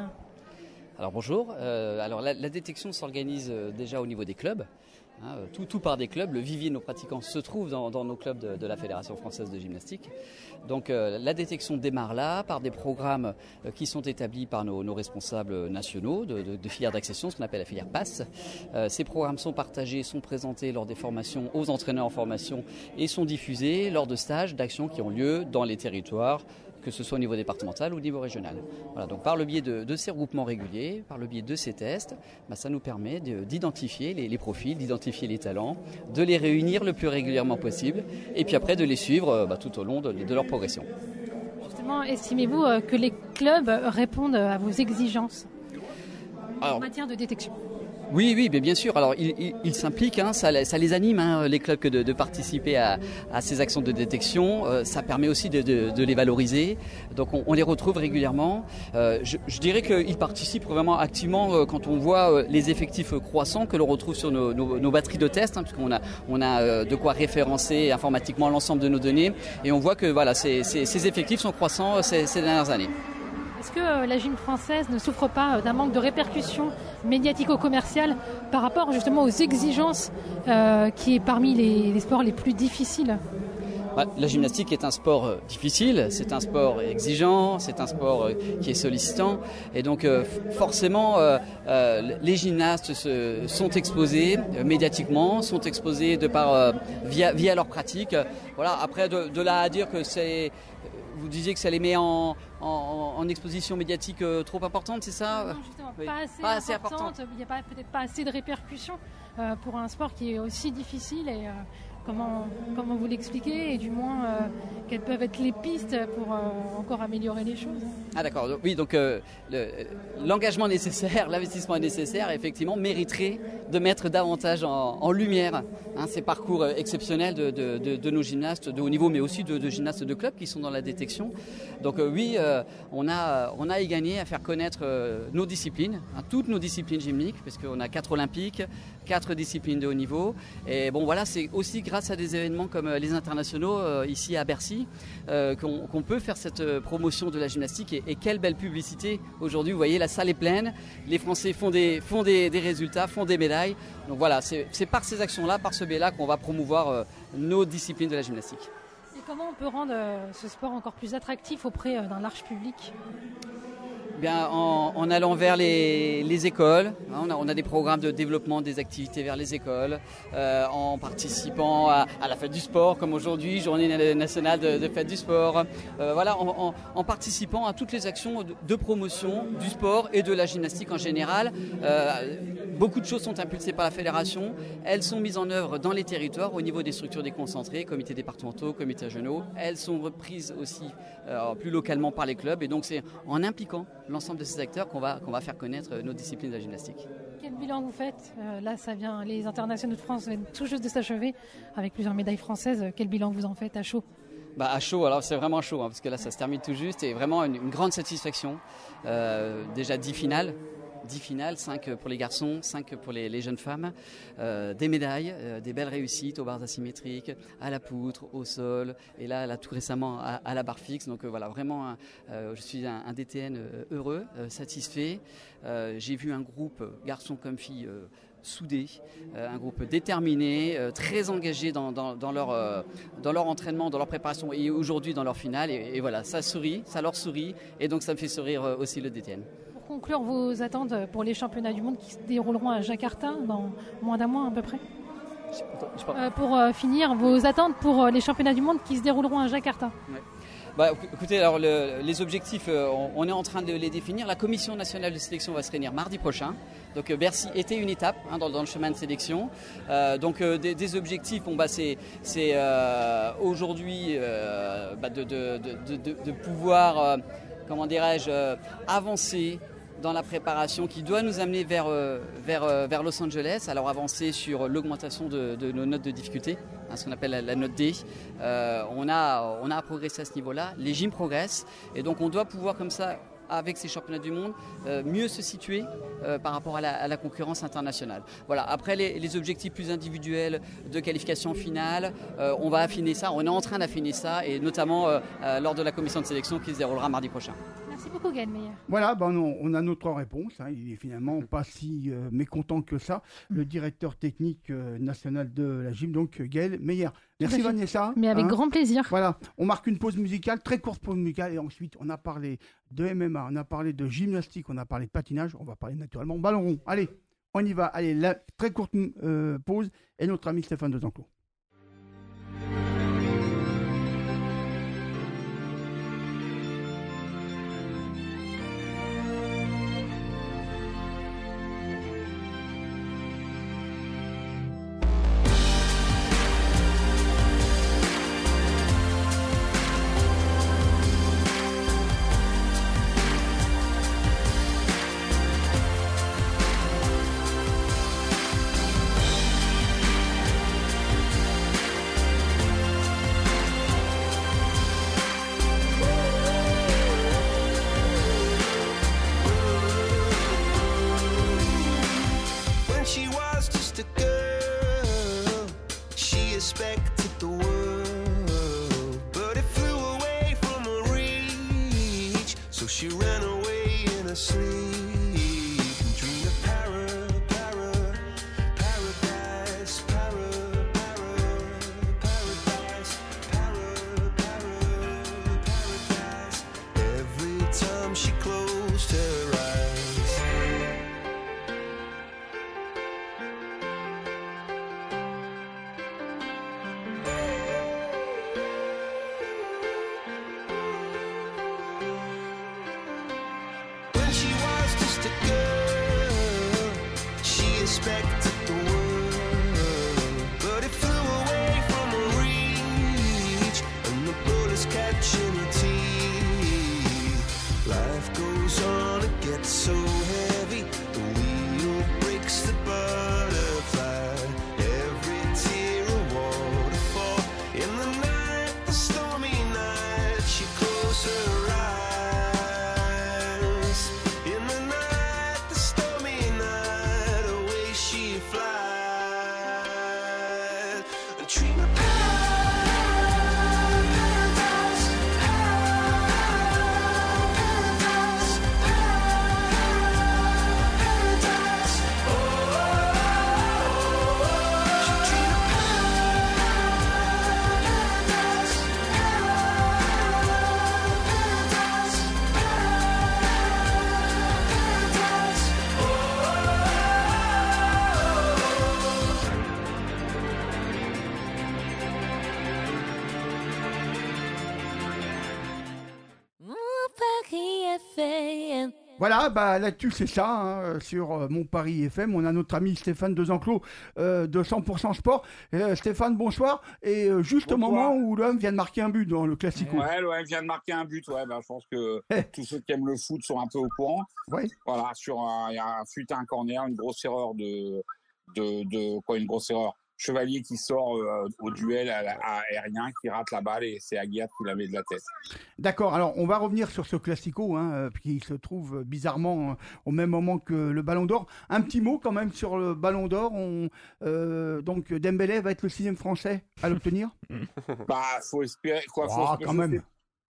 Alors bonjour, euh, alors la, la détection s'organise euh, déjà au niveau des clubs, hein, tout, tout par des clubs. Le vivier de nos pratiquants se trouve dans, dans nos clubs de, de la Fédération française de gymnastique. Donc euh, la détection démarre là par des programmes euh, qui sont établis par nos, nos responsables nationaux de, de, de filière d'accession, ce qu'on appelle la filière PASS. Euh, ces programmes sont partagés, sont présentés lors des formations aux entraîneurs en formation et sont diffusés lors de stages d'actions qui ont lieu dans les territoires, que ce soit au niveau départemental ou au niveau régional. Voilà, donc par le biais de, de ces regroupements réguliers, par le biais de ces tests, bah, ça nous permet de, d'identifier les, les profils, d'identifier les talents, de les réunir le plus régulièrement possible et puis après de les suivre bah, tout au long de, de leur progression. Justement, estimez-vous euh, que les clubs répondent à vos exigences Alors, en matière de détection ? Oui, oui, mais bien sûr. Alors, ils il, il s'impliquent, hein, ça, ça les anime, hein, les clubs, de, de participer à, à ces actions de détection. Euh, ça permet aussi de, de, de les valoriser. Donc, on, on les retrouve régulièrement. Euh, je, je dirais qu'ils participent vraiment activement euh, quand on voit euh, les effectifs croissants que l'on retrouve sur nos, nos, nos batteries de tests, hein, puisqu'on a, on a euh, de quoi référencer informatiquement l'ensemble de nos données. Et on voit que voilà, ces, ces, ces effectifs sont croissants ces, ces dernières années. Est-ce que euh, la gym française ne souffre pas euh, d'un manque de répercussions médiatico-commerciales par rapport justement aux exigences euh, qui est parmi les, les sports les plus difficiles ? Bah, la gymnastique est un sport euh, difficile, c'est un sport exigeant, c'est un sport euh, qui est sollicitant et donc euh, forcément euh, euh, les gymnastes se, sont exposés euh, médiatiquement, sont exposés de par, euh, via, via leur pratique. Voilà, après de, de là à dire que c'est... Vous disiez que ça les met en, en, en exposition médiatique euh, trop importante, c'est ça ? Non, justement, oui. pas assez, pas assez importante. importante. Il n'y a pas, peut-être pas assez de répercussions euh, pour un sport qui est aussi difficile. Et euh, comment, comment vous l'expliquez ? Et du moins, euh, quelles peuvent être les pistes pour euh, encore améliorer les choses ? Ah d'accord, oui, donc euh, le, l'engagement nécessaire, l'investissement nécessaire, effectivement, mériterait de mettre davantage en, en lumière hein, ces parcours exceptionnels de, de, de, de nos gymnastes de haut niveau, mais aussi de, de gymnastes de club qui sont dans la détection. Donc euh, oui, euh, on, a, on a y gagné à faire connaître euh, nos disciplines, hein, toutes nos disciplines gymniques, parce qu'on a quatre olympiques, quatre disciplines de haut niveau. Et bon voilà, c'est aussi grâce à des événements comme les internationaux euh, ici à Bercy euh, qu'on, qu'on peut faire cette promotion de la gymnastique. Et, et quelle belle publicité aujourd'hui, vous voyez, la salle est pleine, les Français font des, font des, des résultats, font des médailles. Donc voilà, c'est, c'est par ces actions-là, par ce biais-là qu'on va promouvoir euh, nos disciplines de la gymnastique. Et comment on peut rendre euh, ce sport encore plus attractif auprès euh, d'un large public ? Bien, en, en allant vers les, les écoles, hein, on, a, on a des programmes de développement des activités vers les écoles, euh, en participant à, à la fête du sport, comme aujourd'hui, journée nationale de, de fête du sport. Euh, voilà, en, en, en participant à toutes les actions de, de promotion du sport et de la gymnastique en général. Euh, beaucoup de choses sont impulsées par la fédération. Elles sont mises en œuvre dans les territoires au niveau des structures déconcentrées, comités départementaux, comités régionaux. Elles sont reprises aussi euh, plus localement par les clubs. Et donc, c'est en impliquant l'ensemble de ces acteurs qu'on va, qu'on va faire connaître nos disciplines de la gymnastique. Quel bilan vous faites ? euh, Là, ça vient, les internationaux de France viennent tout juste de s'achever avec plusieurs médailles françaises. Quel bilan vous en faites à chaud ? Bah, à chaud, alors c'est vraiment chaud, hein, parce que là ça se termine tout juste et vraiment une, une grande satisfaction. Euh, déjà dix finales, dix finales, cinq pour les garçons, cinq pour les, les jeunes femmes, euh, des médailles, euh, des belles réussites aux barres asymétriques, à la poutre, au sol, et là, là tout récemment à, à la barre fixe. Donc euh, voilà, vraiment, euh, je suis un, un D T N euh, heureux, euh, satisfait. Euh, j'ai vu un groupe, garçons comme filles, euh, soudé, euh, un groupe déterminé, euh, très engagé dans, dans, dans, leur, euh, dans leur entraînement, dans leur préparation et aujourd'hui dans leur finale. Et, et voilà, ça sourit, ça leur sourit et donc ça me fait sourire euh, aussi le D T N. Pour conclure, vos attentes pour les championnats du monde qui se dérouleront à Jakarta dans moins d'un mois à peu près. Euh, pour euh, finir, vos attentes pour euh, les championnats du monde qui se dérouleront à Jakarta. Ouais. Bah, écoutez, alors le, les objectifs, euh, on, on est en train de les définir. La commission nationale de sélection va se réunir mardi prochain. Donc euh, Bercy était une étape hein, dans, dans le chemin de sélection. Euh, donc euh, des, des objectifs, bon, bah, c'est, c'est euh, aujourd'hui euh, bah, de, de, de, de, de pouvoir, euh, comment dirais-je, euh, avancer dans la préparation qui doit nous amener vers, euh, vers, euh, vers Los Angeles. Alors avancer sur l'augmentation de, de nos notes de difficulté, hein, ce qu'on appelle la, la note D. Euh, on, a, on a progressé à ce niveau-là, les gyms progressent et donc on doit pouvoir comme ça, avec ces championnats du monde, euh, mieux se situer euh, par rapport à la, à la concurrence internationale. Voilà. Après les, les objectifs plus individuels de qualification finale, euh, on va affiner ça, on est en train d'affiner ça et notamment euh, euh, lors de la commission de sélection qui se déroulera mardi prochain. Merci beaucoup Gaël Meyer. Voilà, ben on, on a notre réponse. Hein. Il est finalement pas si euh, mécontent que ça. Le directeur technique euh, national de la gym, donc Gaël Meyer. Merci Vanessa. Mais avec hein. grand plaisir. Voilà, on marque une pause musicale, très courte pause musicale, et ensuite on a parlé de M M A, on a parlé de gymnastique, on a parlé de patinage, on va parler naturellement ballon rond. Allez, on y va. Allez, la très courte euh, pause, et notre ami Stéphane Dezanclos. Voilà, bah, là-dessus, c'est ça, hein, sur euh, Mon Paris F M. On a notre ami Stéphane Dezanclos euh, de cent pour cent Sport. Euh, Stéphane, bonsoir. Et euh, juste bonsoir. Au moment où l'O M vient de marquer un but dans le Classico. Ouais, l'O M vient de marquer un but. Ouais, bah, je pense que tous ceux qui aiment le foot sont un peu au courant. Ouais. Voilà, sur il y a un fut un corner, une grosse erreur de, de, de quoi, une grosse erreur. Chevalier qui sort euh, au duel à, à aérien, qui rate la balle et c'est Aguiar qui la met de la tête. D'accord, alors on va revenir sur ce Classico, hein, euh, qui se trouve euh, bizarrement euh, au même moment que le Ballon d'Or. Un petit mot quand même sur le Ballon d'Or. On, euh, donc Dembélé va être le sixième Français à l'obtenir. Bah, faut espérer quoi. Faut Oh, espérer, quand je, même. sais-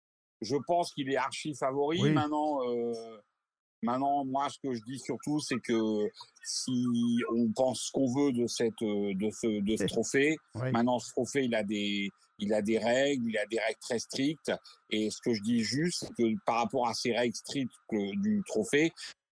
je pense qu'il est archi favori. Oui. Maintenant, euh, maintenant, moi, ce que je dis surtout, c'est que si on pense ce qu'on veut de cette, euh, de ce, de ce trophée, Oui. maintenant, ce trophée, il a des, il a des règles, il a des règles très strictes. Et ce que je dis juste, c'est que par rapport à ces règles strictes que- du trophée,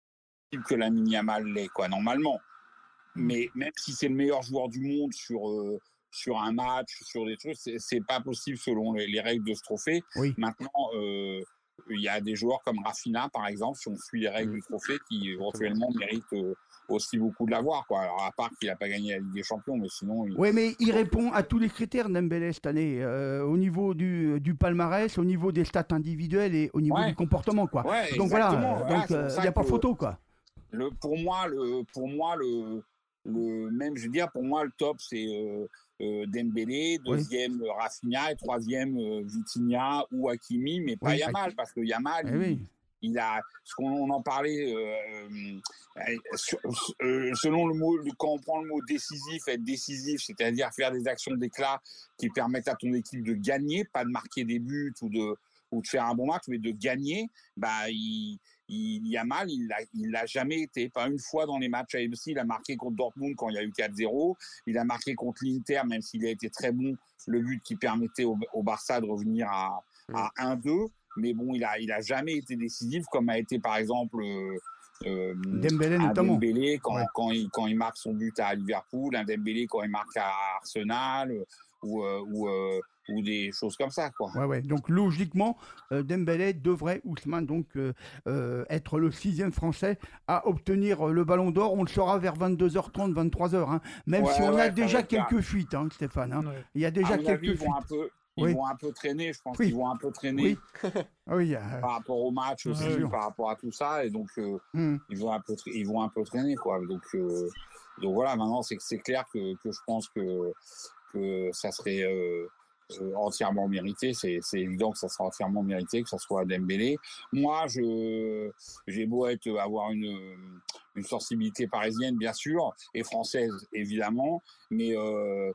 que la Yamal l'est, quoi, normalement. Mais même si c'est le meilleur joueur du monde sur, euh, sur un match, sur des trucs, c'est, c'est pas possible selon les, les règles de ce trophée. Oui. Maintenant, euh, il y a des joueurs comme Rafinha, par exemple, si on suit les règles du trophée, qui éventuellement méritent euh, aussi beaucoup de l'avoir, quoi. Alors, à part qu'il n'a pas gagné la Ligue des Champions, mais sinon. Il... Oui, mais il répond à tous les critères Dembélé cette année, euh, au niveau du, du palmarès, au niveau des stats individuelles et au niveau Ouais. du comportement, quoi. Ouais, Donc voilà, exactement. euh, Voilà, donc c'est il pour ça n'y a pas que photo, quoi. Le, pour moi, le, pour moi le, le même, je veux dire, pour moi, le top, c'est euh, euh, Dembélé, deuxième euh, Rafinha et troisième euh, Vitinha ou Hakimi, mais pas Oui, Yamal, Hak- parce que Yamal, Eh il, oui. il a, ce qu'on on en parlait, euh, euh, sur- euh, selon le mot, quand on prend le mot décisif, être décisif, c'est-à-dire faire des actions d'éclat qui permettent à ton équipe de gagner, pas de marquer des buts ou de, ou de faire un bon match, mais de gagner, bah, il, il, Yamal, il l'a, il l'a jamais été. Pas une fois dans les matchs A F C, il a marqué contre Dortmund quand il y a eu quatre zéro. Il a marqué contre l'Inter, même s'il a été très bon, le but qui permettait au, au Barça de revenir à, à un deux. Mais bon, il a, il a jamais été décisif, comme a été par exemple euh, euh, Dembélé un notamment. Dembélé quand, Ouais. quand, il, quand il marque son but à Liverpool, un Dembélé quand il marque à Arsenal, euh, ou, euh, ou, euh, ou des choses comme ça, quoi. Ouais, ouais. Donc logiquement, euh, Dembélé devrait, Ousmane, donc euh, euh, être le sixième Français à obtenir euh, le Ballon d'Or. On le saura vers vingt-deux heures trente, vingt-trois heures. Hein. Même Ouais, si on ouais, a ça déjà va être quelques bien. fuites, hein, Stéphane. Hein. Ouais. Il y a À déjà mon quelques avis, ils vont fuites. un peu, ils Oui. vont un peu traîner. Je pense Oui. qu'ils vont un peu traîner Oui. Ah oui, euh, par rapport au match aussi, sûr. par rapport à tout ça, et donc euh, hmm. ils vont un peu, tra- ils vont un peu traîner, quoi. Donc, euh, donc voilà. Maintenant, c'est c'est clair que, que je pense que que ça serait euh, euh, entièrement mérité. C'est c'est évident que ça sera entièrement mérité, que ça soit Dembélé. Moi, je j'ai beau être avoir une une sensibilité parisienne, bien sûr, et française évidemment, mais euh,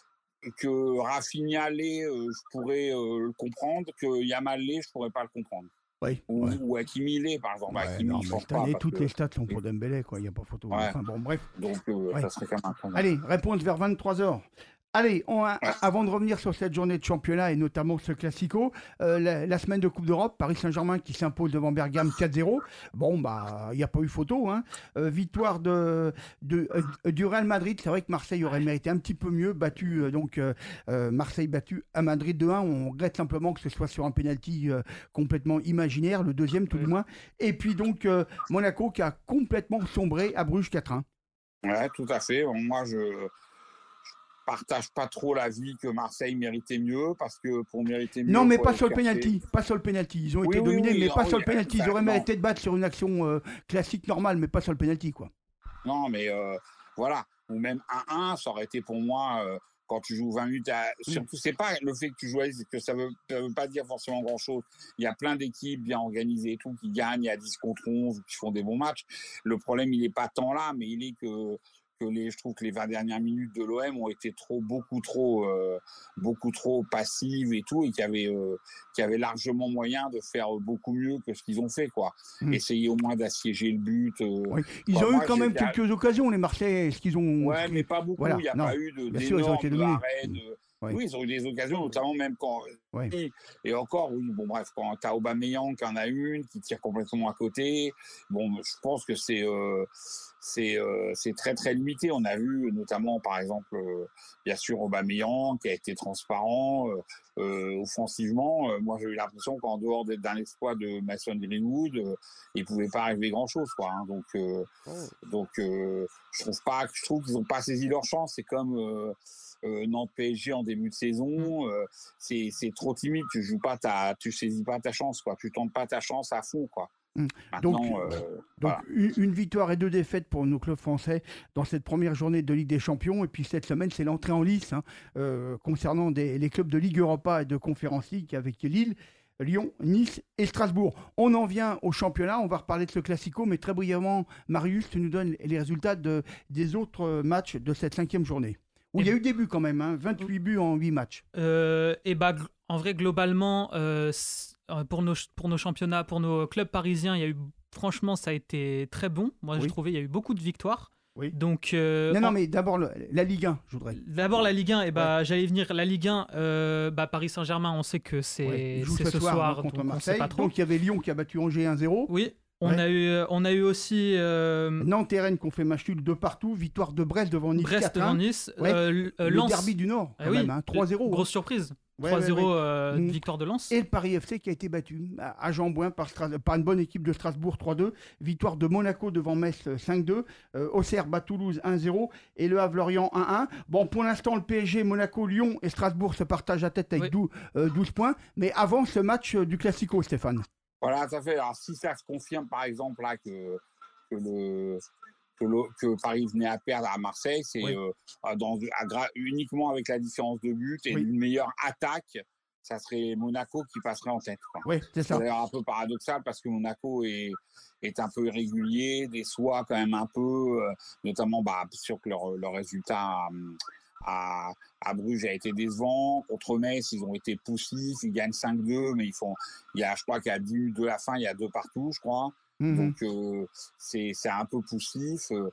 que Rafinha l'est, euh, je pourrais euh, le comprendre, que Yamal l'est, je pourrais pas le comprendre. Oui. Ou, Ouais. ou Hakimi l'est, par exemple. Ouais, Hakimi, non, je mais pense cette pas. année, Parce toutes que... les stats sont pour Dembélé, quoi. Il n'y a pas photo. Ouais. Enfin bon, bref. Donc, euh, Ouais. ça serait quand même un peu. Allez, réponse vers vingt-trois heures. Allez, on a- avant de revenir sur cette journée de championnat et notamment ce Classico, euh, la, la semaine de Coupe d'Europe, Paris Saint-Germain qui s'impose devant Bergame quatre zéro. Bon, bah, il n'y a pas eu photo. Hein. Euh, victoire de, de, euh, du Real Madrid. C'est vrai que Marseille aurait mérité un petit peu mieux. Battu, euh, donc, euh, euh, Marseille battu à Madrid deux un. On regrette simplement que ce soit sur un penalty euh, complètement imaginaire, le deuxième tout du moins. Et puis donc, euh, Monaco qui a complètement sombré à Bruges quatre un. Ouais, tout à fait. Bon, moi, je partage pas trop l'avis que Marseille méritait mieux, parce que pour mériter mieux... Non, mais faut pas aller sur le chercher- penalty, pas sur le penalty. Ils ont Oui, été oui, dominés, oui, mais non, pas oui, sur le penalty. Ils ça, auraient non. mérité de battre sur une action euh, classique normale, mais pas sur le penalty, quoi. Non, mais euh, voilà. Ou même un un, ça aurait été pour moi... euh, quand tu joues vingt minutes, à... surtout, c'est pas le fait que tu joues, c'est que ça veut, ça veut pas dire forcément grand chose. Il y a plein d'équipes bien organisées et tout qui gagnent à dix contre onze, qui font des bons matchs. Le problème, il est pas tant là, mais il est que, que les, je trouve que les vingt dernières minutes de l'O M ont été trop, beaucoup trop, euh, beaucoup trop passives et tout, et qu'il y avait, euh, qu'il y avait largement moyen de faire beaucoup mieux que ce qu'ils ont fait, quoi. Mm. Essayer au moins d'assiéger le but. euh, Oui. Ils quoi. ont Moi, eu quand même j'étais à- quelques occasions, les Marseillais. Est-ce qu'ils ont. Ouais, est-ce mais qu'ils- pas beaucoup. Voilà, Il n'y a non. pas eu de, Bien sûr, ils ont été d'énormes dominés. arrêts. De... Ouais. Oui, ils ont eu des occasions, notamment même quand. Ouais. Et encore, oui, bon, bref, quand tu as Aubameyang qui en a une, qui tire complètement à côté, bon, je pense que c'est euh, c'est euh, c'est très, très limité. On a vu, notamment, par exemple, euh, bien sûr, Aubameyang qui a été transparent euh, euh, offensivement. Euh, moi, j'ai eu l'impression qu'en dehors d'être d'un exploit de Mason Greenwood, euh, il ne pouvait pas arriver grand-chose, quoi. Hein. Donc, euh, donc euh, je trouve pas, je trouve qu'ils n'ont pas saisi leur chance. C'est comme euh, euh, Nantes P S G en début de saison. Euh, c'est c'est trop timide. Tu joues pas ta, tu saisis pas ta chance, quoi. Tu tentes pas ta chance à fond, quoi. Mmh. Maintenant, Donc, euh, donc voilà. une, une victoire et deux défaites pour nos clubs français dans cette première journée de Ligue des Champions. Et puis cette semaine, c'est l'entrée en lice hein, euh, concernant des, les clubs de Ligue Europa et de Conference League avec Lille, Lyon, Nice et Strasbourg. On en vient au championnat, on va reparler de ce Classico, mais très brièvement, Marius, tu nous donnes les résultats de, des autres matchs de cette cinquième journée. Où il y a eu des buts quand même, hein, vingt-huit buts en huit matchs. Euh, et bah, gl- en vrai, globalement, euh, pour, nos, pour nos championnats, pour nos clubs parisiens, il y a eu, franchement, ça a été très bon. Moi, Oui. j'ai trouvé il y a eu beaucoup de victoires. Oui. Donc, euh, non, non, en- mais d'abord le- la Ligue un, je voudrais. D'abord la Ligue un, et bah, j'allais venir. La Ligue un, euh, bah, Paris Saint-Germain, on sait que c'est Ouais, il joue c'est ce ce soir, soir, hein, contre donc on sait Marseille. pas trop. Donc il y avait Lyon qui a battu Angers un zéro. Oui. On, Ouais. a eu, on a eu aussi euh, Nantes et Rennes qui ont fait match nul de partout. Victoire de Brest devant Nice. Brest quatre un. devant Nice. Ouais. Euh, euh, le Lens. derby du Nord, Ah quand oui, même, hein, trois zéro. Grosse hein. surprise. Ouais, trois ouais, zéro, ouais. euh, Mm. victoire de Lens. Et le Paris F C qui a été battu à à Jean-Bouin par, Stras- par une bonne équipe de Strasbourg trois deux. Victoire de Monaco devant Metz euh, cinq deux. Euh, Auxerre bat Toulouse un zéro. Et le Havre-Lorient un un. Bon, pour l'instant, le P S G, Monaco, Lyon et Strasbourg se partagent la tête avec douze, euh, douze points. Mais avant ce match euh, du Classico, Stéphane. Voilà, ça fait. Alors, si ça se confirme, par exemple, là, que, que, le, que, le- que Paris venait à perdre à Marseille, c'est Oui. euh, dans, à gra- uniquement avec la différence de but et Oui. une meilleure attaque, ça serait Monaco qui passerait en tête. quoi. Oui, c'est ça. C'est d'ailleurs un peu paradoxal parce que Monaco est, est un peu irrégulier, déçoit quand même un peu, euh, notamment bah, sûr que leur, leur résultat euh, à, à Bruges a été décevant. Contre Metz, ils ont été poussifs, ils gagnent cinq deux, mais ils font, il y a, je crois qu'il y a dix minutes de la fin, il y a deux partout, je crois. Mhm. Donc euh, c'est c'est un peu poussif euh,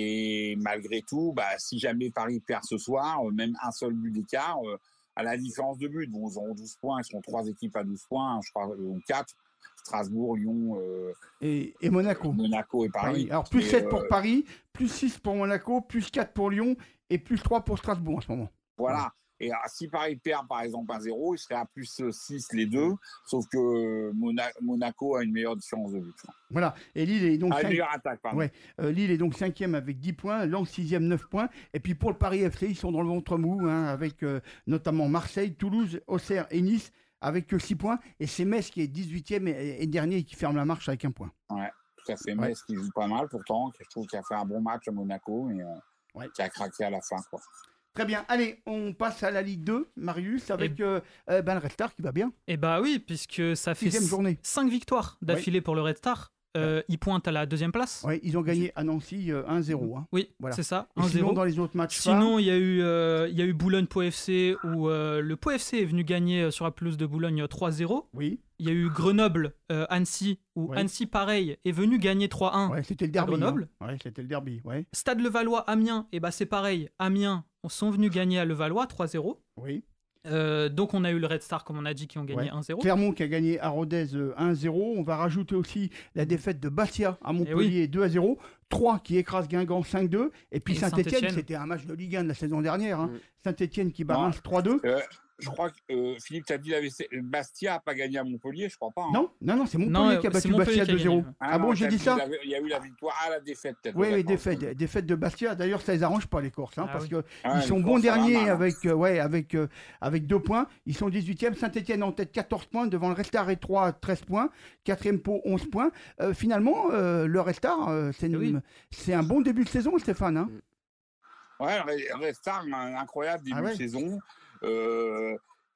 et malgré tout, bah, si jamais Paris perd ce soir, euh, même un seul but d'écart, euh, à la différence de but, bon, ils auront douze points, ils seront trois équipes à douze points, je crois, ou quatre, Strasbourg, Lyon, euh, Et, et Monaco. Monaco et Paris. Paris. Alors plus Et, sept pour euh, Paris, plus six pour Monaco, plus quatre pour Lyon et plus trois pour Strasbourg en ce moment. Voilà. Et ah, si Paris perd par exemple un zéro, il serait à plus six les deux, sauf que Mona- Monaco a une meilleure différence de but. Voilà. Et Lille est donc Ah, une cinq- meilleure attaque, pardon. Ouais. Euh, Lille est donc cinquième avec dix points, Lens sixième, neuf points. Et puis pour le Paris F C, ils sont dans le ventre mou, hein, avec euh, notamment Marseille, Toulouse, Auxerre et Nice, avec que six points. Et c'est Metz qui est dix-huitième et, et dernier et qui ferme la marche avec un point. Ouais, tout à fait. Ouais. Metz qui joue pas mal pourtant, qui, je trouve qu'il a fait un bon match à Monaco, mais euh, qui a craqué à la fin. Quoi. Très bien. Allez, on passe à la Ligue deux, Marius, avec euh, euh, ben, le Red Star qui va bien. Et bah oui, puisque ça fait Sixième journée. cinq victoires d'affilée pour le Red Star. Euh, ils pointent à la deuxième place. Ouais, ils ont gagné à Nancy euh, un zéro. Hein. Oui, Voilà. c'est ça, Et un zéro. sinon, dans les autres matchs Sinon, il y a eu, euh, il y a eu Boulogne-Pau F C où euh, le Pau F C est venu gagner euh, sur la pelouse de Boulogne trois zéro. Oui. Il y a eu Grenoble-Annecy où Oui. Annecy, pareil, est venu gagner trois un. Ouais, c'était le à derby. Grenoble. Hein. Ouais, c'était le derby. Ouais. Stade Levallois-Amiens, et bah c'est pareil. Amiens sont venus gagner à Levallois trois zéro. Oui. Euh, donc on a eu le Red Star, comme on a dit, qui ont gagné Ouais. un zéro. Clermont qui a gagné à Rodez euh, un zéro. On va rajouter aussi la défaite de Bastia à Montpellier deux à zéro. trois qui écrase Guingamp cinq deux. Et puis Et Saint-Etienne, Saint-Étienne. c'était un match de Ligue un de la saison dernière. Hein. Mm. Saint-Etienne qui bat Non. Reims trois deux. Euh, je crois que euh, Philippe, tu as dit que Bastia n'a pas gagné à Montpellier, je crois pas. hein. Non, non, non, c'est Montpellier Non, qui a c'est battu Montpellier Bastia qui a deux zéro. gagné. Ah, bon, non, j'ai t'as dit ça la- Il y a eu la victoire à la défaite. peut-être, Oui, oui, d'accord. défaite, défaite de Bastia. D'ailleurs, ça les arrange pas les courses, hein, Ah parce oui. que Ah, ils les sont courses, bons ça va derniers mal, hein. avec, euh, ouais, avec, euh, avec deux points. Ils sont dix-huitième. Saint-Etienne en tête, quatorze points devant le Red Star et trois, treize points. Quatrième Pau, onze points. Euh, finalement, euh, le Red Star, euh, c'est une- Oui. c'est un bon début de saison, Stéphane. Hein. Ouais, le Red Star, un incroyable début Ah ouais. de saison euh,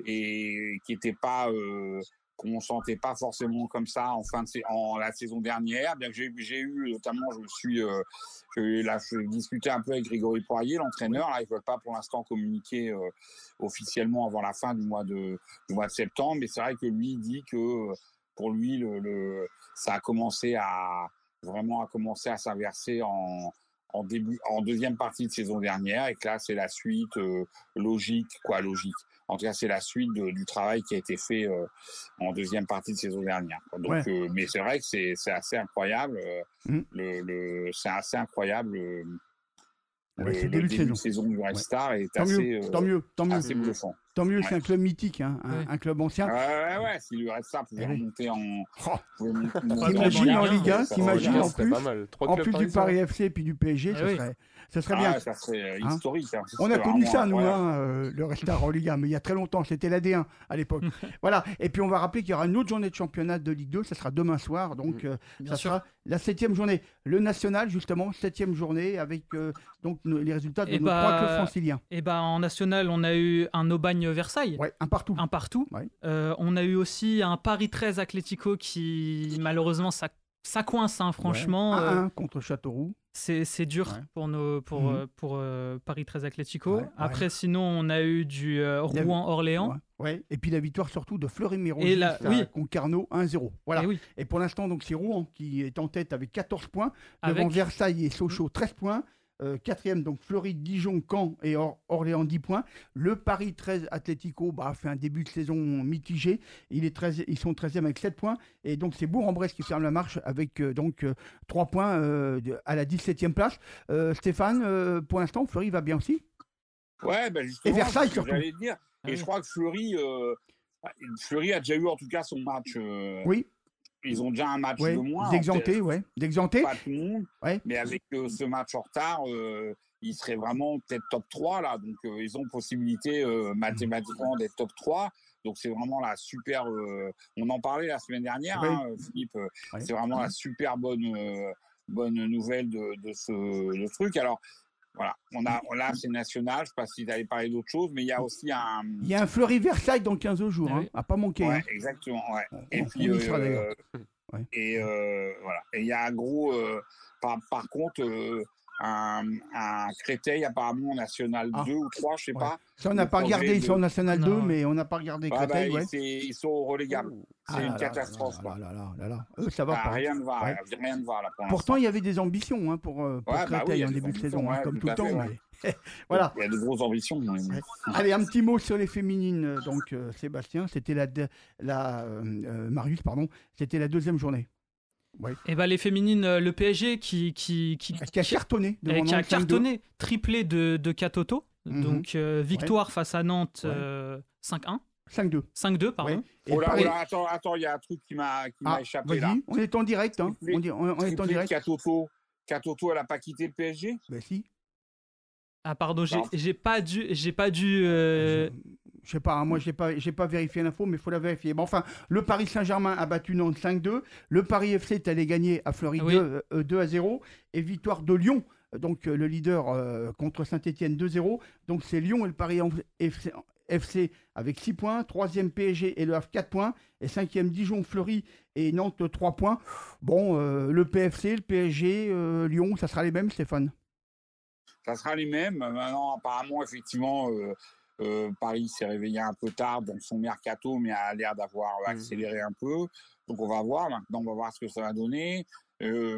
et qui n'était pas, euh, qu'on sentait pas forcément comme ça en fin de sa- en la saison dernière. Bien que j'ai j'ai eu notamment, je me suis, euh, je, là, je discutais un peu avec Grégory Poirier, l'entraîneur. Là, ils veulent pas pour l'instant communiquer euh, officiellement avant la fin du mois de du mois de septembre, mais c'est vrai que lui il dit que euh, pour lui le, le ça a commencé à vraiment à commencer à s'inverser en en début, en deuxième partie de saison dernière, et que là c'est la suite euh, logique, quoi logique. En tout cas, c'est la suite de- du travail qui a été fait euh, en deuxième partie de saison dernière. quoi. Donc, Ouais. euh, mais c'est vrai que c'est c'est assez incroyable. euh, Mm. le, le, c'est assez incroyable. euh, Ouais, le, c'est le le début de début saison. de saison du Red Ouais. Star est Tant assez, mieux, euh, tant mieux, tant mieux. assez bluffant. Tant mieux, c'est Ouais. un club mythique, hein, un, Ouais. un club ancien. Ouais, ouais, ouais. Si le Red Star pouvait Eh oui. remonter en, Oh, pouvait mon- monter clubs T'imagines en en Ligue Ligue un, ça t'imagines serait en bien. plus, pas mal. Trois en clubs plus du parisiens. Paris F C et puis du P S G, Eh ça, oui. serait, Ça serait Ah, bien. ouais, ça serait Hein historique. hein. Ça On a serait connu vraiment ça, nous, incroyable. hein, euh, le restart en Ligue un, mais il y a très longtemps. C'était l'A D un à l'époque. Voilà. Et puis, on va rappeler qu'il y aura une autre journée de championnat de Ligue deux. Ça sera demain soir. Donc, euh, Bien ça sûr. sera la septième journée. Le national, justement, septième journée avec euh, donc nos- les résultats de Et nos trois clubs bah, franciliens. et bah, en national, on a eu un Aubagne-Versailles. Ouais, un partout. Un partout. Euh, on a eu aussi un Paris treize Atlético qui, malheureusement, ça, ça coince, hein, franchement. Ouais. Euh, un un contre Châteauroux. c'est c'est dur Ouais. pour, nos, pour, Mhm. euh, pour euh, Paris treize Atlético. Ouais, ouais. Après, sinon, on a eu du euh, Il y avait- Rouen-Orléans. Ouais, ouais. Et puis la victoire surtout de Fleury-Mérogis Et la- à oui. Concarneau un zéro. Voilà. Et oui. Et pour l'instant, donc c'est Rouen qui est en tête avec quatorze points. Avec- Devant Versailles et Sochaux, treize points. Euh, quatrième, donc Fleury, Dijon, Caen et Or- Orléans, dix points. Le Paris treize Atlético bah, a fait un début de saison mitigé. Il est treize, ils sont treizième avec sept points. Et donc c'est Bourg-en-Bresse qui ferme la marche avec euh, donc euh, trois points euh, de- à la dix-septième place. Euh, Stéphane, euh, pour l'instant, Fleury va bien aussi. Ouais, ben justement, Et Versailles, c'est ce que surtout. j'allais te dire. Et je crois que Fleury, euh, Fleury a déjà eu en tout cas son match. euh, Oui. Ils ont déjà un match Ouais, de moins. d'exempté, peut-être. ouais, d'exempté. Pas tout le monde. Ouais. Mais avec euh, ce match en retard, euh, ils seraient vraiment peut-être top trois là. Donc euh, ils ont possibilité euh, mathématiquement d'être top trois. Donc c'est vraiment la super. euh, on en parlait la semaine dernière, Oui. hein, Philippe. euh, Ouais. C'est vraiment la super bonne euh, bonne nouvelle de, de ce de ce truc. Alors voilà, on a là c'est national. Je ne sais pas si tu allais parler d'autre chose, mais il y a aussi un. Il y a un Fleury-Versailles dans quinze jours, hein, à pas manquer. Ouais, hein. exactement. Ouais. On- Et on puis, y sera, euh, d'ailleurs. et euh, voilà. Et il y a un gros. euh, par, par contre, euh, un, un Créteil apparemment national deux ou trois, je sais Ouais. pas. Ça, on n'a Le pas projet regardé, ils de- sont en National Non, deux, ouais. mais on n'a pas regardé Ah bah, Créteil. ils, ouais. c'est- ils sont relégables. Ah C'est là une là catastrophe. là quoi. là là là là. Eux, ça va Ah, pas. rien ne va, Ouais. rien ne va là pour Pourtant, l'instant. il y avait des ambitions hein, pour, euh, pour Ouais, bah oui, il Créteil y a en des début de ambitions, saison, hein, ouais, comme tout tout le à fait, temps. ouais. mais- voilà. Il y a de grosses ambitions. mais- Allez, un petit mot sur les féminines. euh, Donc, euh, Sébastien, c'était la, de- la euh, euh, Marius, pardon, c'était la deuxième journée. Ouais. Et bah, les féminines, euh, le P S G qui, qui, qui, Qui a cartonné devant et qui a Nantes cinq deux. cartonné, triplé de, de Katoto. Mhm. Donc, euh, victoire face à Nantes Ouais. euh, cinq un. cinq deux. cinq deux, pardon. Ouais. Et Oh là, Paris- oh là, attends, attends, il y a un truc qui m'a qui m'a Ah, échappé là. vas-y, on est en direct. Hein. Triplé- On, dit- on- on est en triplé de direct. Katoto. Katoto, elle a pas quitté le P S G? Ben si. Ah, pardon, j'ai Non. j'ai pas dû. J'ai pas dû euh, Je sais pas, hein, moi j'ai pas, j'ai pas vérifié l'info, mais il faut la vérifier. Bon, enfin, le Paris Saint-Germain a battu Nantes cinq deux. Le Paris F C est allé gagner à Fleury Oui. deux, euh, deux à zéro. Et victoire de Lyon, donc euh, le leader euh, contre Saint-Etienne deux zéro. Donc c'est Lyon et le Paris F C, F C avec six points. Troisième P S G et le Havre quatre points. Et cinquième Dijon, Fleury et Nantes trois points. Bon, euh, le P F C, le P S G, euh, Lyon, ça sera les mêmes, Stéphane? Ça sera les mêmes. Maintenant, apparemment, effectivement, euh, euh, Paris s'est réveillé un peu tard dans son mercato, mais a l'air d'avoir accéléré un peu. Donc, on va voir. Maintenant, on va voir ce que ça va donner. Euh,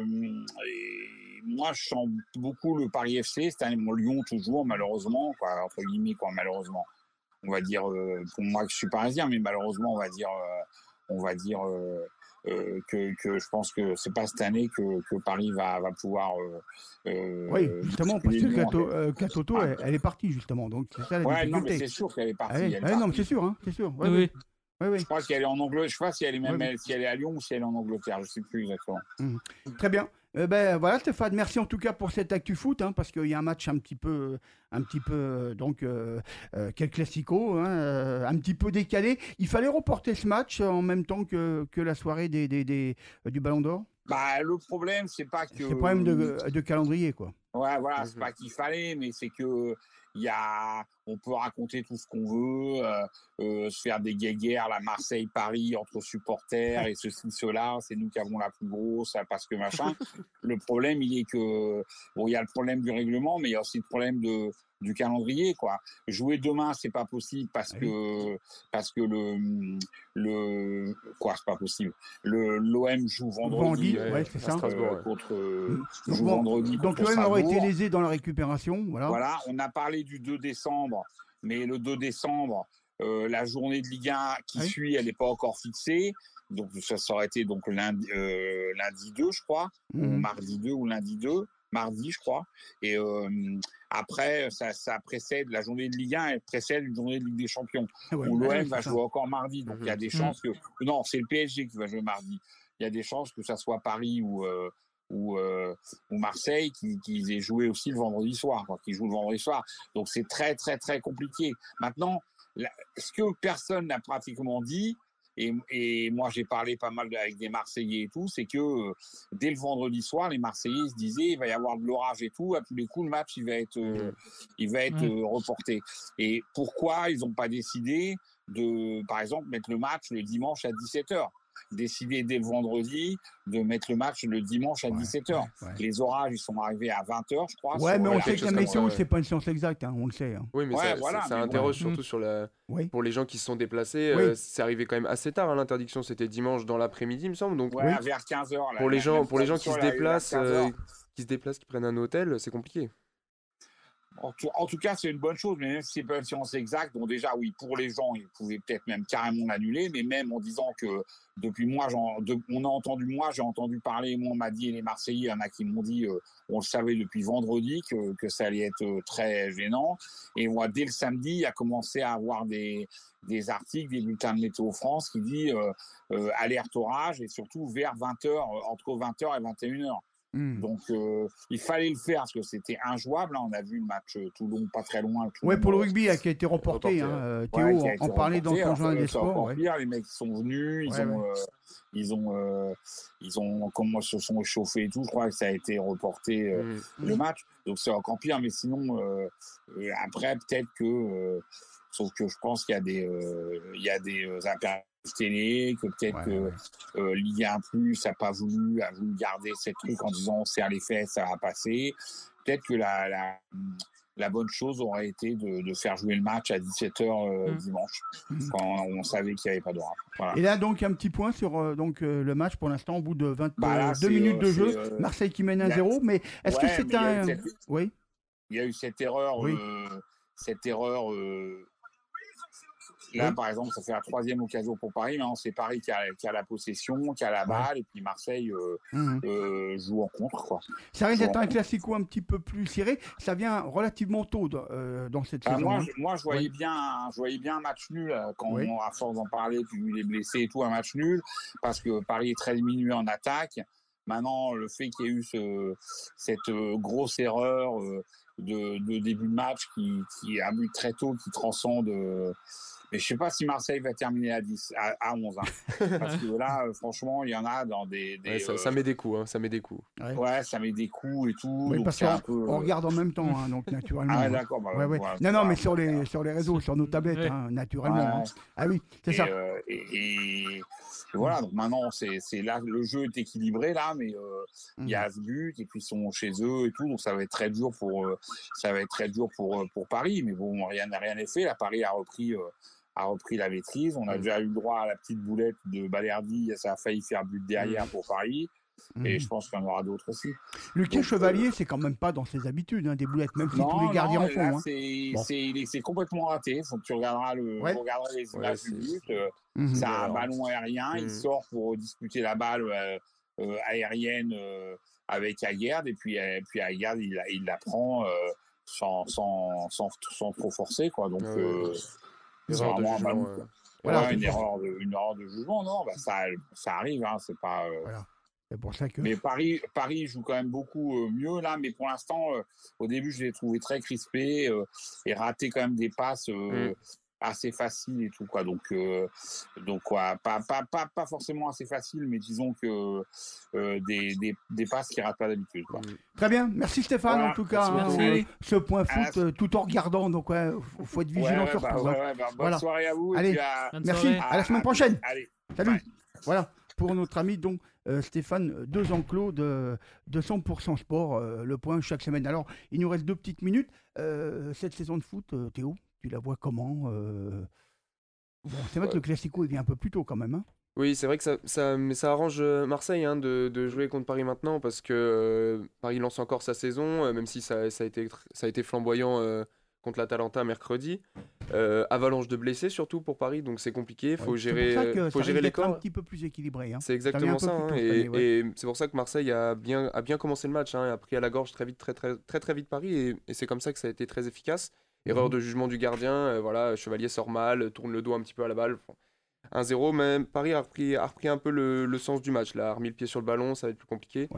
et moi, je sens beaucoup le Paris F C. C'est un bon, Lyon, toujours, malheureusement, quoi, entre guillemets, quoi, malheureusement. On va dire, euh, pour moi, que je suis parisien, mais malheureusement, on va dire, euh, on va dire euh, euh, que, que je pense que c'est pas cette année que, que Paris va, va pouvoir. Euh, euh, Oui, justement, parce que bousculer Lyon, Kato- en fait. euh, Katoto, elle, elle est partie, justement. Donc, c'est ça la Ouais, non, difficulté. mais c'est sûr qu'elle est partie. Ah oui, elle est ah oui, non, mais partie. c'est sûr, hein, c'est sûr. Ouais, Oui, oui. oui. Ouais, oui. Je crois qu'elle est en Angleterre. Je sais pas si elle est même Ouais, elle- si elle est à Lyon ou si elle est en Angleterre. Je sais plus exactement. Mhm. Très bien. Euh, ben voilà Stéphane, merci en tout cas pour cette actu foot, hein, parce qu'il y a un match un petit peu, un petit peu euh, donc euh, euh, quel classico, hein, euh, un petit peu décalé. Il fallait reporter ce match en même temps que, que la soirée des, des, des- euh, du Ballon d'Or. Bah, le problème, c'est pas que. C'est un problème de, de calendrier, quoi. Ouais, voilà, c'est pas qu'il fallait, mais c'est que il y a, on peut raconter tout ce qu'on veut, euh, euh, se faire des guéguerres, la Marseille-Paris entre supporters et ceci, cela, c'est nous qui avons la plus grosse, parce que machin. Le problème, il est que, bon, il y a le problème du règlement, mais il y a aussi le problème de, du calendrier, quoi. Jouer demain, c'est pas possible parce que, parce que le, le, quoi, c'est pas possible. Le, l'O M joue vendredi. Vendredi, ouais, c'est ça. euh, contre, euh, Donc, joue bon, vendredi donc contre l'O M aurait été Strasbourg. lésé dans la récupération, voilà. Voilà, on a parlé du deux décembre, mais le deux décembre, euh, la journée de Ligue un qui Oui. suit, elle n'est pas encore fixée. Donc ça, ça aurait été donc lundi, euh, lundi deux, je crois, ou Mhm. mardi deux ou lundi deux, mardi, je crois. Et euh, après, ça, ça précède la journée de Ligue un, elle précède une journée de Ligue des Champions. Ouais, où l'O M ouais, va c'est ça. jouer encore mardi. Donc il y a des Mhm. chances que. Non, c'est le P S G qui va jouer mardi. Il y a des chances que ça soit Paris ou, euh, ou, euh, ou Marseille qui, qui aient joué aussi le vendredi soir, quoi, qui jouent le vendredi soir. Donc c'est très très très compliqué. Maintenant, la, ce que personne n'a pratiquement dit, et, et moi j'ai parlé pas mal avec des Marseillais et tout, c'est que euh, dès le vendredi soir, les Marseillais se disaient il va y avoir de l'orage et tout, à tous les coups le match il va être, euh, il va être euh, reporté. Et pourquoi ils n'ont pas décidé de, par exemple, mettre le match le dimanche à dix-sept heures? Décider dès le vendredi de mettre le match le dimanche à ouais, dix-sept heures. Ouais, ouais. Les orages, ils sont arrivés à vingt heures, je crois. Ouais, mais on sait que la météo, c'est pas une science exacte, hein, on le sait. Hein. Oui, mais ouais, ça, voilà, ça, ça mais interroge bon. surtout sur la... oui. pour les gens qui se sont déplacés. Oui. Euh, c'est arrivé quand même assez tard, hein, l'interdiction, c'était dimanche dans l'après-midi, il me semble. Donc, ouais, oui. vers quinze heures. Pour les gens, pour les gens qui se déplacent, euh, qui se déplacent, qui prennent un hôtel, c'est compliqué. En tout, en tout cas, c'est une bonne chose, mais même si c'est pas une science exacte, donc déjà, oui, pour les gens, ils pouvaient peut-être même carrément l'annuler, mais même en disant que depuis moi, j'en, de, on a entendu, moi, j'ai entendu parler, moi, on m'a dit, et les Marseillais, il y en a qui m'ont dit, euh, on le savait depuis vendredi, que, que ça allait être euh, très gênant. Et moi, dès le samedi, il a commencé à avoir des, des articles, des bulletins de Météo France qui disent euh, euh, alerte orage, et surtout vers vingt heures, entre vingt heures et vingt et une heures. Mmh. Donc, euh, il fallait le faire parce que c'était injouable. Hein. On a vu le match euh, Toulon pas très loin. Oui, pour le rugby là, qui a été reporté. reporté hein, euh, Théo ouais, en parlait dans ton journal des sports. Ouais. Pire, les mecs sont venus, ils ouais, ont, ouais. Euh, ils ont, euh, ils ont, comment se sont échauffés et tout. Je crois que ça a été reporté euh, mmh. le match. Donc c'est encore pire. Mais sinon, euh, euh, après peut-être que, euh, sauf que je pense qu'il y a des, euh, il y a des euh, impératifs télé, que peut-être ouais, que ouais. Euh, Ligue un plus n'a pas voulu, a voulu garder cette truc en disant on serre les fesses, ça va passer. Peut-être que la, la, la bonne chose aurait été de, de faire jouer le match à dix-sept heures euh, mmh. dimanche, mmh. quand on savait qu'il n'y avait pas d'orage. Voilà. Et là, donc, un petit point sur euh, donc, euh, le match pour l'instant, au bout de vingt-deux bah là, minutes de jeu. Euh, Marseille qui mène un zéro, mais est-ce ouais, que c'est un. Cette... Oui. Il y a eu cette erreur. Oui. Euh, cette erreur. Euh... Là, oui. par exemple, ça fait la troisième occasion pour Paris. Maintenant, c'est Paris qui a, qui a la possession, qui a la balle, ouais. et puis Marseille euh, mmh. euh, joue en contre. Quoi. Ça risque d'être un classico un petit peu plus serré. Ça vient relativement tôt euh, dans cette bah, saison. Moi, hein. je, moi je, voyais oui. bien, je voyais bien un match nul, quand oui. on, à force d'en parler, puis les blessés et tout, un match nul, parce que Paris est très diminué en attaque. Maintenant, le fait qu'il y ait eu ce, cette euh, grosse erreur euh, de, de début de match qui, qui a un but très tôt, qui transcende... Euh, Mais je sais pas si Marseille va terminer à dix, à, à onze. Hein. Parce que là, euh, franchement, il y en a dans des. des ouais, ça, euh... ça met des coups, hein, ça met des coups. Ouais. ouais, ça met des coups et tout. Oui, donc parce qu'on peu... on regarde en même temps, hein, donc naturellement. Ah, d'accord. Bah, ouais, ouais. Voilà, non, non, mais sur les, sur les réseaux, sur nos tablettes, ouais. hein, naturellement. Ouais. Hein. Ah oui, c'est et, ça. Euh, et, et, et voilà, donc maintenant, c'est, c'est là, le jeu est équilibré, là, mais il euh, mm. y a ce but, et puis ils sont chez eux et tout, donc ça va être très dur pour, euh, ça va être très dur pour, pour Paris. Mais bon, rien n'a rien fait. Là, Paris a repris. Euh, a repris la maîtrise. On a mmh. déjà eu le droit à la petite boulette de Balerdi. Ça a failli faire but derrière mmh. pour Paris. Mmh. Et je pense qu'il y en aura d'autres aussi. Lucas Chevalier, euh... c'est quand même pas dans ses habitudes, hein, des boulettes, même si non, tous les gardiens en font. Là, hein. c'est, bon. c'est, c'est complètement raté. Il faut que tu regarderas, le, ouais. regarderas les images ouais, du but. Euh, mmh. C'est un ballon aérien. Mmh. Il sort pour disputer la balle euh, euh, aérienne euh, avec Aguerd. Et puis, euh, puis Aguerd, il, il la prend euh, sans, sans, sans, sans trop forcer. Quoi. Donc, euh, euh, c'est vraiment jugement, euh... voilà, ouais, une, erreur de, une erreur de jugement, non, bah ça, ça arrive, hein, c'est pas. Euh... Voilà. C'est pour ça que. Mais Paris, Paris joue quand même beaucoup euh, mieux là, mais pour l'instant, euh, au début, je l'ai trouvé très crispé euh, et raté quand même des passes euh, mm. assez faciles et tout quoi. Donc, euh, donc quoi, pas, pas, pas, pas forcément assez facile, mais disons que euh, des, des, des passes qui ratent pas d'habitude. Quoi. Mm. Très bien, merci Stéphane voilà. en tout cas. Merci, hein, merci. Ce point foot euh, tout en regardant, donc ouais, faut être vigilant ouais, ouais, sur bah, tout. Ouais, ouais, bah, bonne voilà. soirée à vous. Allez, et puis à... merci. À, à la semaine prochaine. Allez. Salut. Bye. Voilà. Pour notre ami donc euh, Stéphane deux enclos de, de cent pour cent sport, euh, le point chaque semaine. Alors, il nous reste deux petites minutes. Euh, cette saison de foot, euh, Théo, tu la vois comment euh... bon, c'est vrai ouais. que le Classico il vient un peu plus tôt quand même. Hein. Oui, c'est vrai que ça, ça, mais ça arrange Marseille hein, de, de jouer contre Paris maintenant parce que euh, Paris lance encore sa saison, euh, même si ça, ça, a été, ça a été flamboyant euh, contre l'Atalanta mercredi. Euh, avalanche de blessés surtout pour Paris, donc c'est compliqué. Il faut ouais, gérer, faut gérer les corps. Un petit peu plus équilibré. Hein. C'est exactement ça. Hein, et, ouais. et c'est pour ça que Marseille a bien, a bien commencé le match, hein, a pris à la gorge très vite, très très très très vite Paris, et, et c'est comme ça que ça a été très efficace. Erreur mmh. de jugement du gardien, euh, voilà, Chevalier sort mal, tourne le dos un petit peu à la balle. un zéro, mais Paris a repris, a repris un peu le, le sens du match, là, a remis le pied sur le ballon, ça va être plus compliqué. Oui.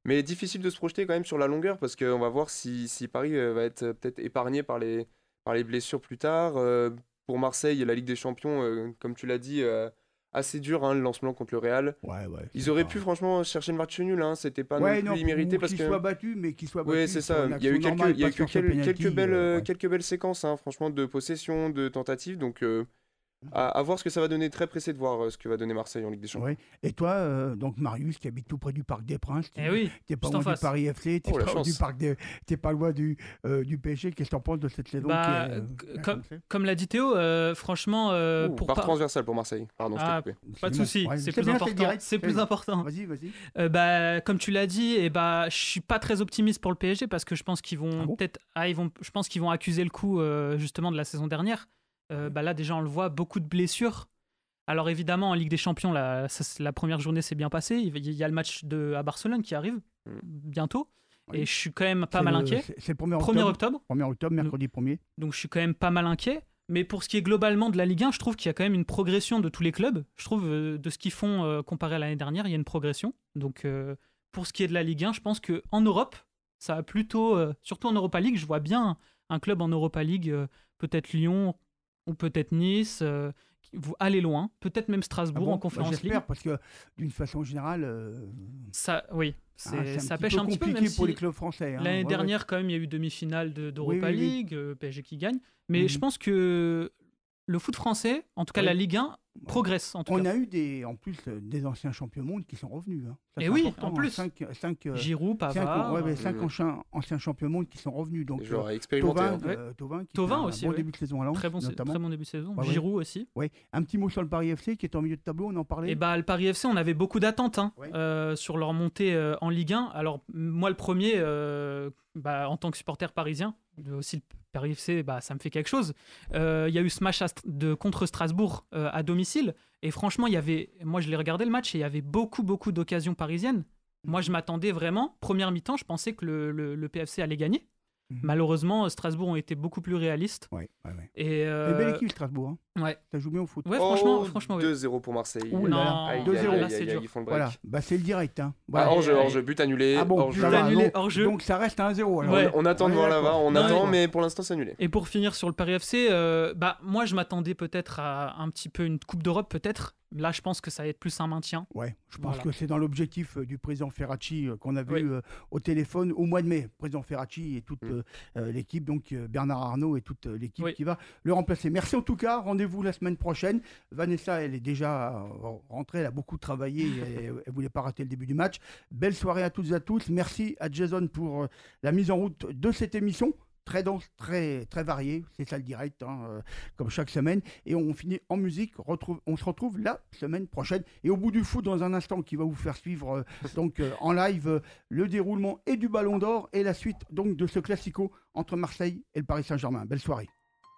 Mais difficile de se projeter quand même sur la longueur parce qu'on va voir si, si Paris euh, va être euh, peut-être épargné par les, par les blessures plus tard. Euh, pour Marseille, la Ligue des Champions, euh, comme tu l'as dit, euh, assez dur hein, le lancement contre le Real. Ouais, ouais, Ils auraient pas... pu franchement chercher le match nul, hein, c'était pas ouais, non plus immérité parce qu'ils que soient battus, mais qu'ils soient battus. Oui, c'est ça. Il y a eu quelques, il y a eu quelques, penalty, quelques belles, euh, ouais. quelques belles séquences, hein, franchement, de possession, de tentatives. Donc, euh, à, à voir ce que ça va donner. Très pressé de voir euh, ce que va donner Marseille en Ligue des Champions. Ouais. Et toi, euh, donc Marius, qui habite tout près du Parc des Princes, tu eh oui, n'es pas loin du Paris F C, tu n'es oh, pas, pas loin du, euh, du P S G. Qu'est-ce que tu en penses de cette saison bah, qui est, euh, comme, comme l'a dit Théo, euh, franchement, euh, Ouh, pour par pas... transversal pour Marseille. Pardon, ah, je t'ai coupé. Pas de souci, ouais, c'est plus bien, important. C'est plus important. Vas-y, vas-y. Euh, bah, comme tu l'as dit, et bah, je suis pas très optimiste pour le P S G parce que je pense qu'ils vont ah bon peut-être, ah, ils vont, je pense qu'ils vont accuser le coup euh, justement de la saison dernière. Euh, bah là, déjà, on le voit, beaucoup de blessures. Alors évidemment, en Ligue des Champions, la, ça, la première journée s'est bien passée. Il y a le match de, à Barcelone qui arrive mmh. bientôt. Oui. Et je suis quand même pas c'est mal le, inquiet. C'est le premier octobre. premier octobre. premier octobre, mercredi premier. Donc je suis quand même pas mal inquiet. Mais pour ce qui est globalement de la Ligue un, je trouve qu'il y a quand même une progression de tous les clubs. Je trouve euh, de ce qu'ils font euh, comparé à l'année dernière, il y a une progression. Donc euh, pour ce qui est de la Ligue un, je pense qu'en Europe, ça a plutôt, euh, surtout en Europa League, je vois bien un club en Europa League, euh, peut-être Lyon ou peut-être Nice, euh, vous allez loin, peut-être même Strasbourg ah bon, en Conférence bah, League. J'espère parce que d'une façon générale, euh... ça, oui, c'est, ah, ça un pêche un petit peu. Compliqué même pour si les clubs français. Hein. L'année ouais, dernière, ouais. quand même, il y a eu demi-finale de, d'Europa oui, oui, League, oui. Euh, P S G qui gagne. Mais mmh. je pense que le foot français, en tout cas oui. la Ligue un, progresse. En tout On cas. a eu des, en plus des anciens champions du monde qui sont revenus. Hein. Ça, et oui, important, en plus. Hein. cinq, cinq, Giroud, Pavard. cinq, ouais, ouais, cinq mmh. anciens, anciens champions du monde qui sont revenus. Donc, genre expérimenté. Thauvin, hein. euh, Thauvin, qui Thauvin fait un aussi, bon ouais. début de saison à Lens, très bon, notamment. Très bon début de saison. Ouais, Giroud ouais. aussi. Ouais. Un petit mot sur le Paris F C qui est en milieu de tableau, on en parlait. Et bah, le Paris F C, on avait beaucoup d'attentes hein, ouais. euh, sur leur montée euh, en Ligue un. Alors, moi, le premier, euh, bah, en tant que supporter parisien, aussi le Paris F C, bah, ça me fait quelque chose. Il euh, y a eu ce match de, contre Strasbourg euh, à domicile. Et franchement, il y avait, moi, je l'ai regardé le match et il y avait beaucoup, beaucoup d'occasions parisiennes. Moi, je m'attendais vraiment, première mi-temps, je pensais que le, le, le P F C allait gagner. Mmh. Malheureusement, Strasbourg ont été beaucoup plus réalistes. Ouais, ouais, ouais. Et euh... belle équipe, Strasbourg. Hein. Ouais. Ça joue bien au foot. Ouais, franchement, oh, franchement oui. deux zéro pour Marseille. Ouh, non, aïe, deux zéro, aïe, là, aïe, c'est aïe, dur. Ils font le break. Voilà, bah, c'est le direct. Hein. Voilà. Ah, hors-jeu, hors-jeu, but annulé. Ah bon, hors-jeu. But annulé, hors-jeu. Donc ça reste un zéro. Alors. Ouais. On attend de voir là-bas, on non, attend, mais... mais pour l'instant, c'est annulé. Et pour finir sur le Paris F C, euh, bah, moi, je m'attendais peut-être à un petit peu une Coupe d'Europe, peut-être. Là, je pense que ça va être plus un maintien. Ouais, je pense voilà. que c'est dans l'objectif euh, du président Ferracci euh, qu'on a vu oui. euh, au téléphone au mois de mai. Président Ferracci et toute mmh. euh, l'équipe, donc euh, Bernard Arnault et toute euh, l'équipe oui. qui va le remplacer. Merci en tout cas, rendez-vous la semaine prochaine. Vanessa, elle est déjà euh, rentrée, elle a beaucoup travaillé, et, elle ne voulait pas rater le début du match. Belle soirée à toutes et à tous. Merci à Jason pour euh, la mise en route de cette émission. Très dense, très, très varié, c'est ça le direct, hein, euh, comme chaque semaine. Et on finit en musique, retrouve, on se retrouve la semaine prochaine. Et au bout du foot, dans un instant, qui va vous faire suivre euh, donc, euh, en live euh, le déroulement et du Ballon d'Or et la suite donc, de ce classico entre Marseille et le Paris Saint-Germain. Belle soirée.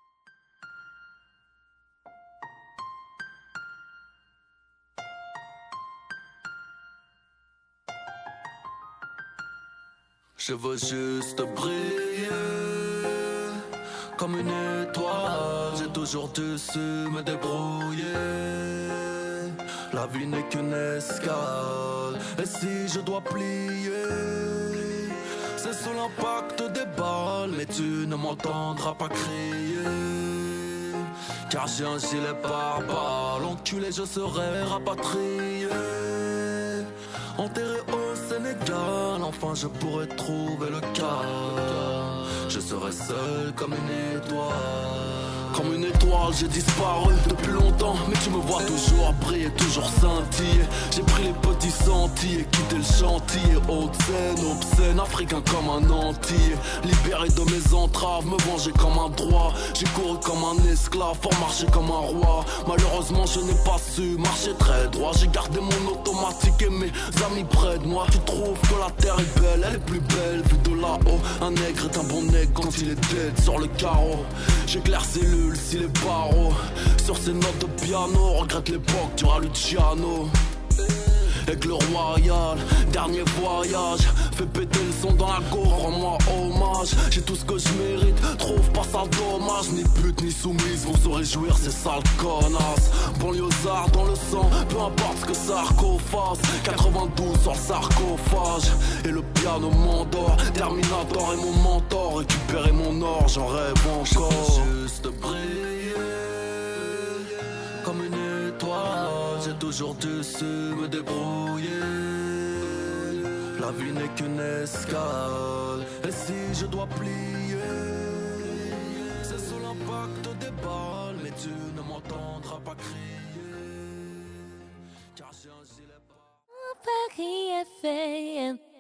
Je veux juste briller comme une étoile. J'ai toujours dû su me débrouiller. La vie n'est qu'une escale. Et si je dois plier, c'est sous l'impact des balles. Mais tu ne m'entendras pas crier, car j'ai un gilet pare-balles. Enculé, je serai rapatrié, enterré au Sénégal. Enfin je pourrais trouver le calme. Je serai seul comme une étoile. Comme une étoile, j'ai disparu depuis longtemps, mais tu me vois toujours briller, toujours scintiller. J'ai pris les petits sentiers, quitté le chantier. Haute scène, obscène, africain comme un entier. Libéré de mes entraves, me venger comme un droit. J'ai couru comme un esclave, pour marcher comme un roi. Malheureusement je n'ai pas su marcher très droit. J'ai gardé mon automatique et mes amis près de moi. Tu trouves que la terre est belle, elle est plus belle vue de là-haut. Un nègre est un bon nègre quand il est dead sur le carreau. J'éclaire cellules si les barreaux. Sur ces notes de piano, regrette l'époque du Luciano. Aigle royal, dernier voyage. Fais péter le son dans la gorge, rends-moi hommage. J'ai tout ce que je mérite, trouve pas ça dommage. Ni pute ni soumise vont se réjouir, ces sales connasses. Banlieusard dans le sang, peu importe ce que Sarko fasse. quatre-vingt-douze sur le sarcophage. Et le piano m'endort, Terminator est mon mentor. Récupérer mon or, j'en rêve encore. Je veux juste briller comme une étoile. J'ai toujours dû su me débrouiller. La vie n'est qu'une escale. Et si je dois plier, c'est sous l'impact des balles. Mais tu ne m'entendras pas crier, car j'ai un gilet. Paris F M.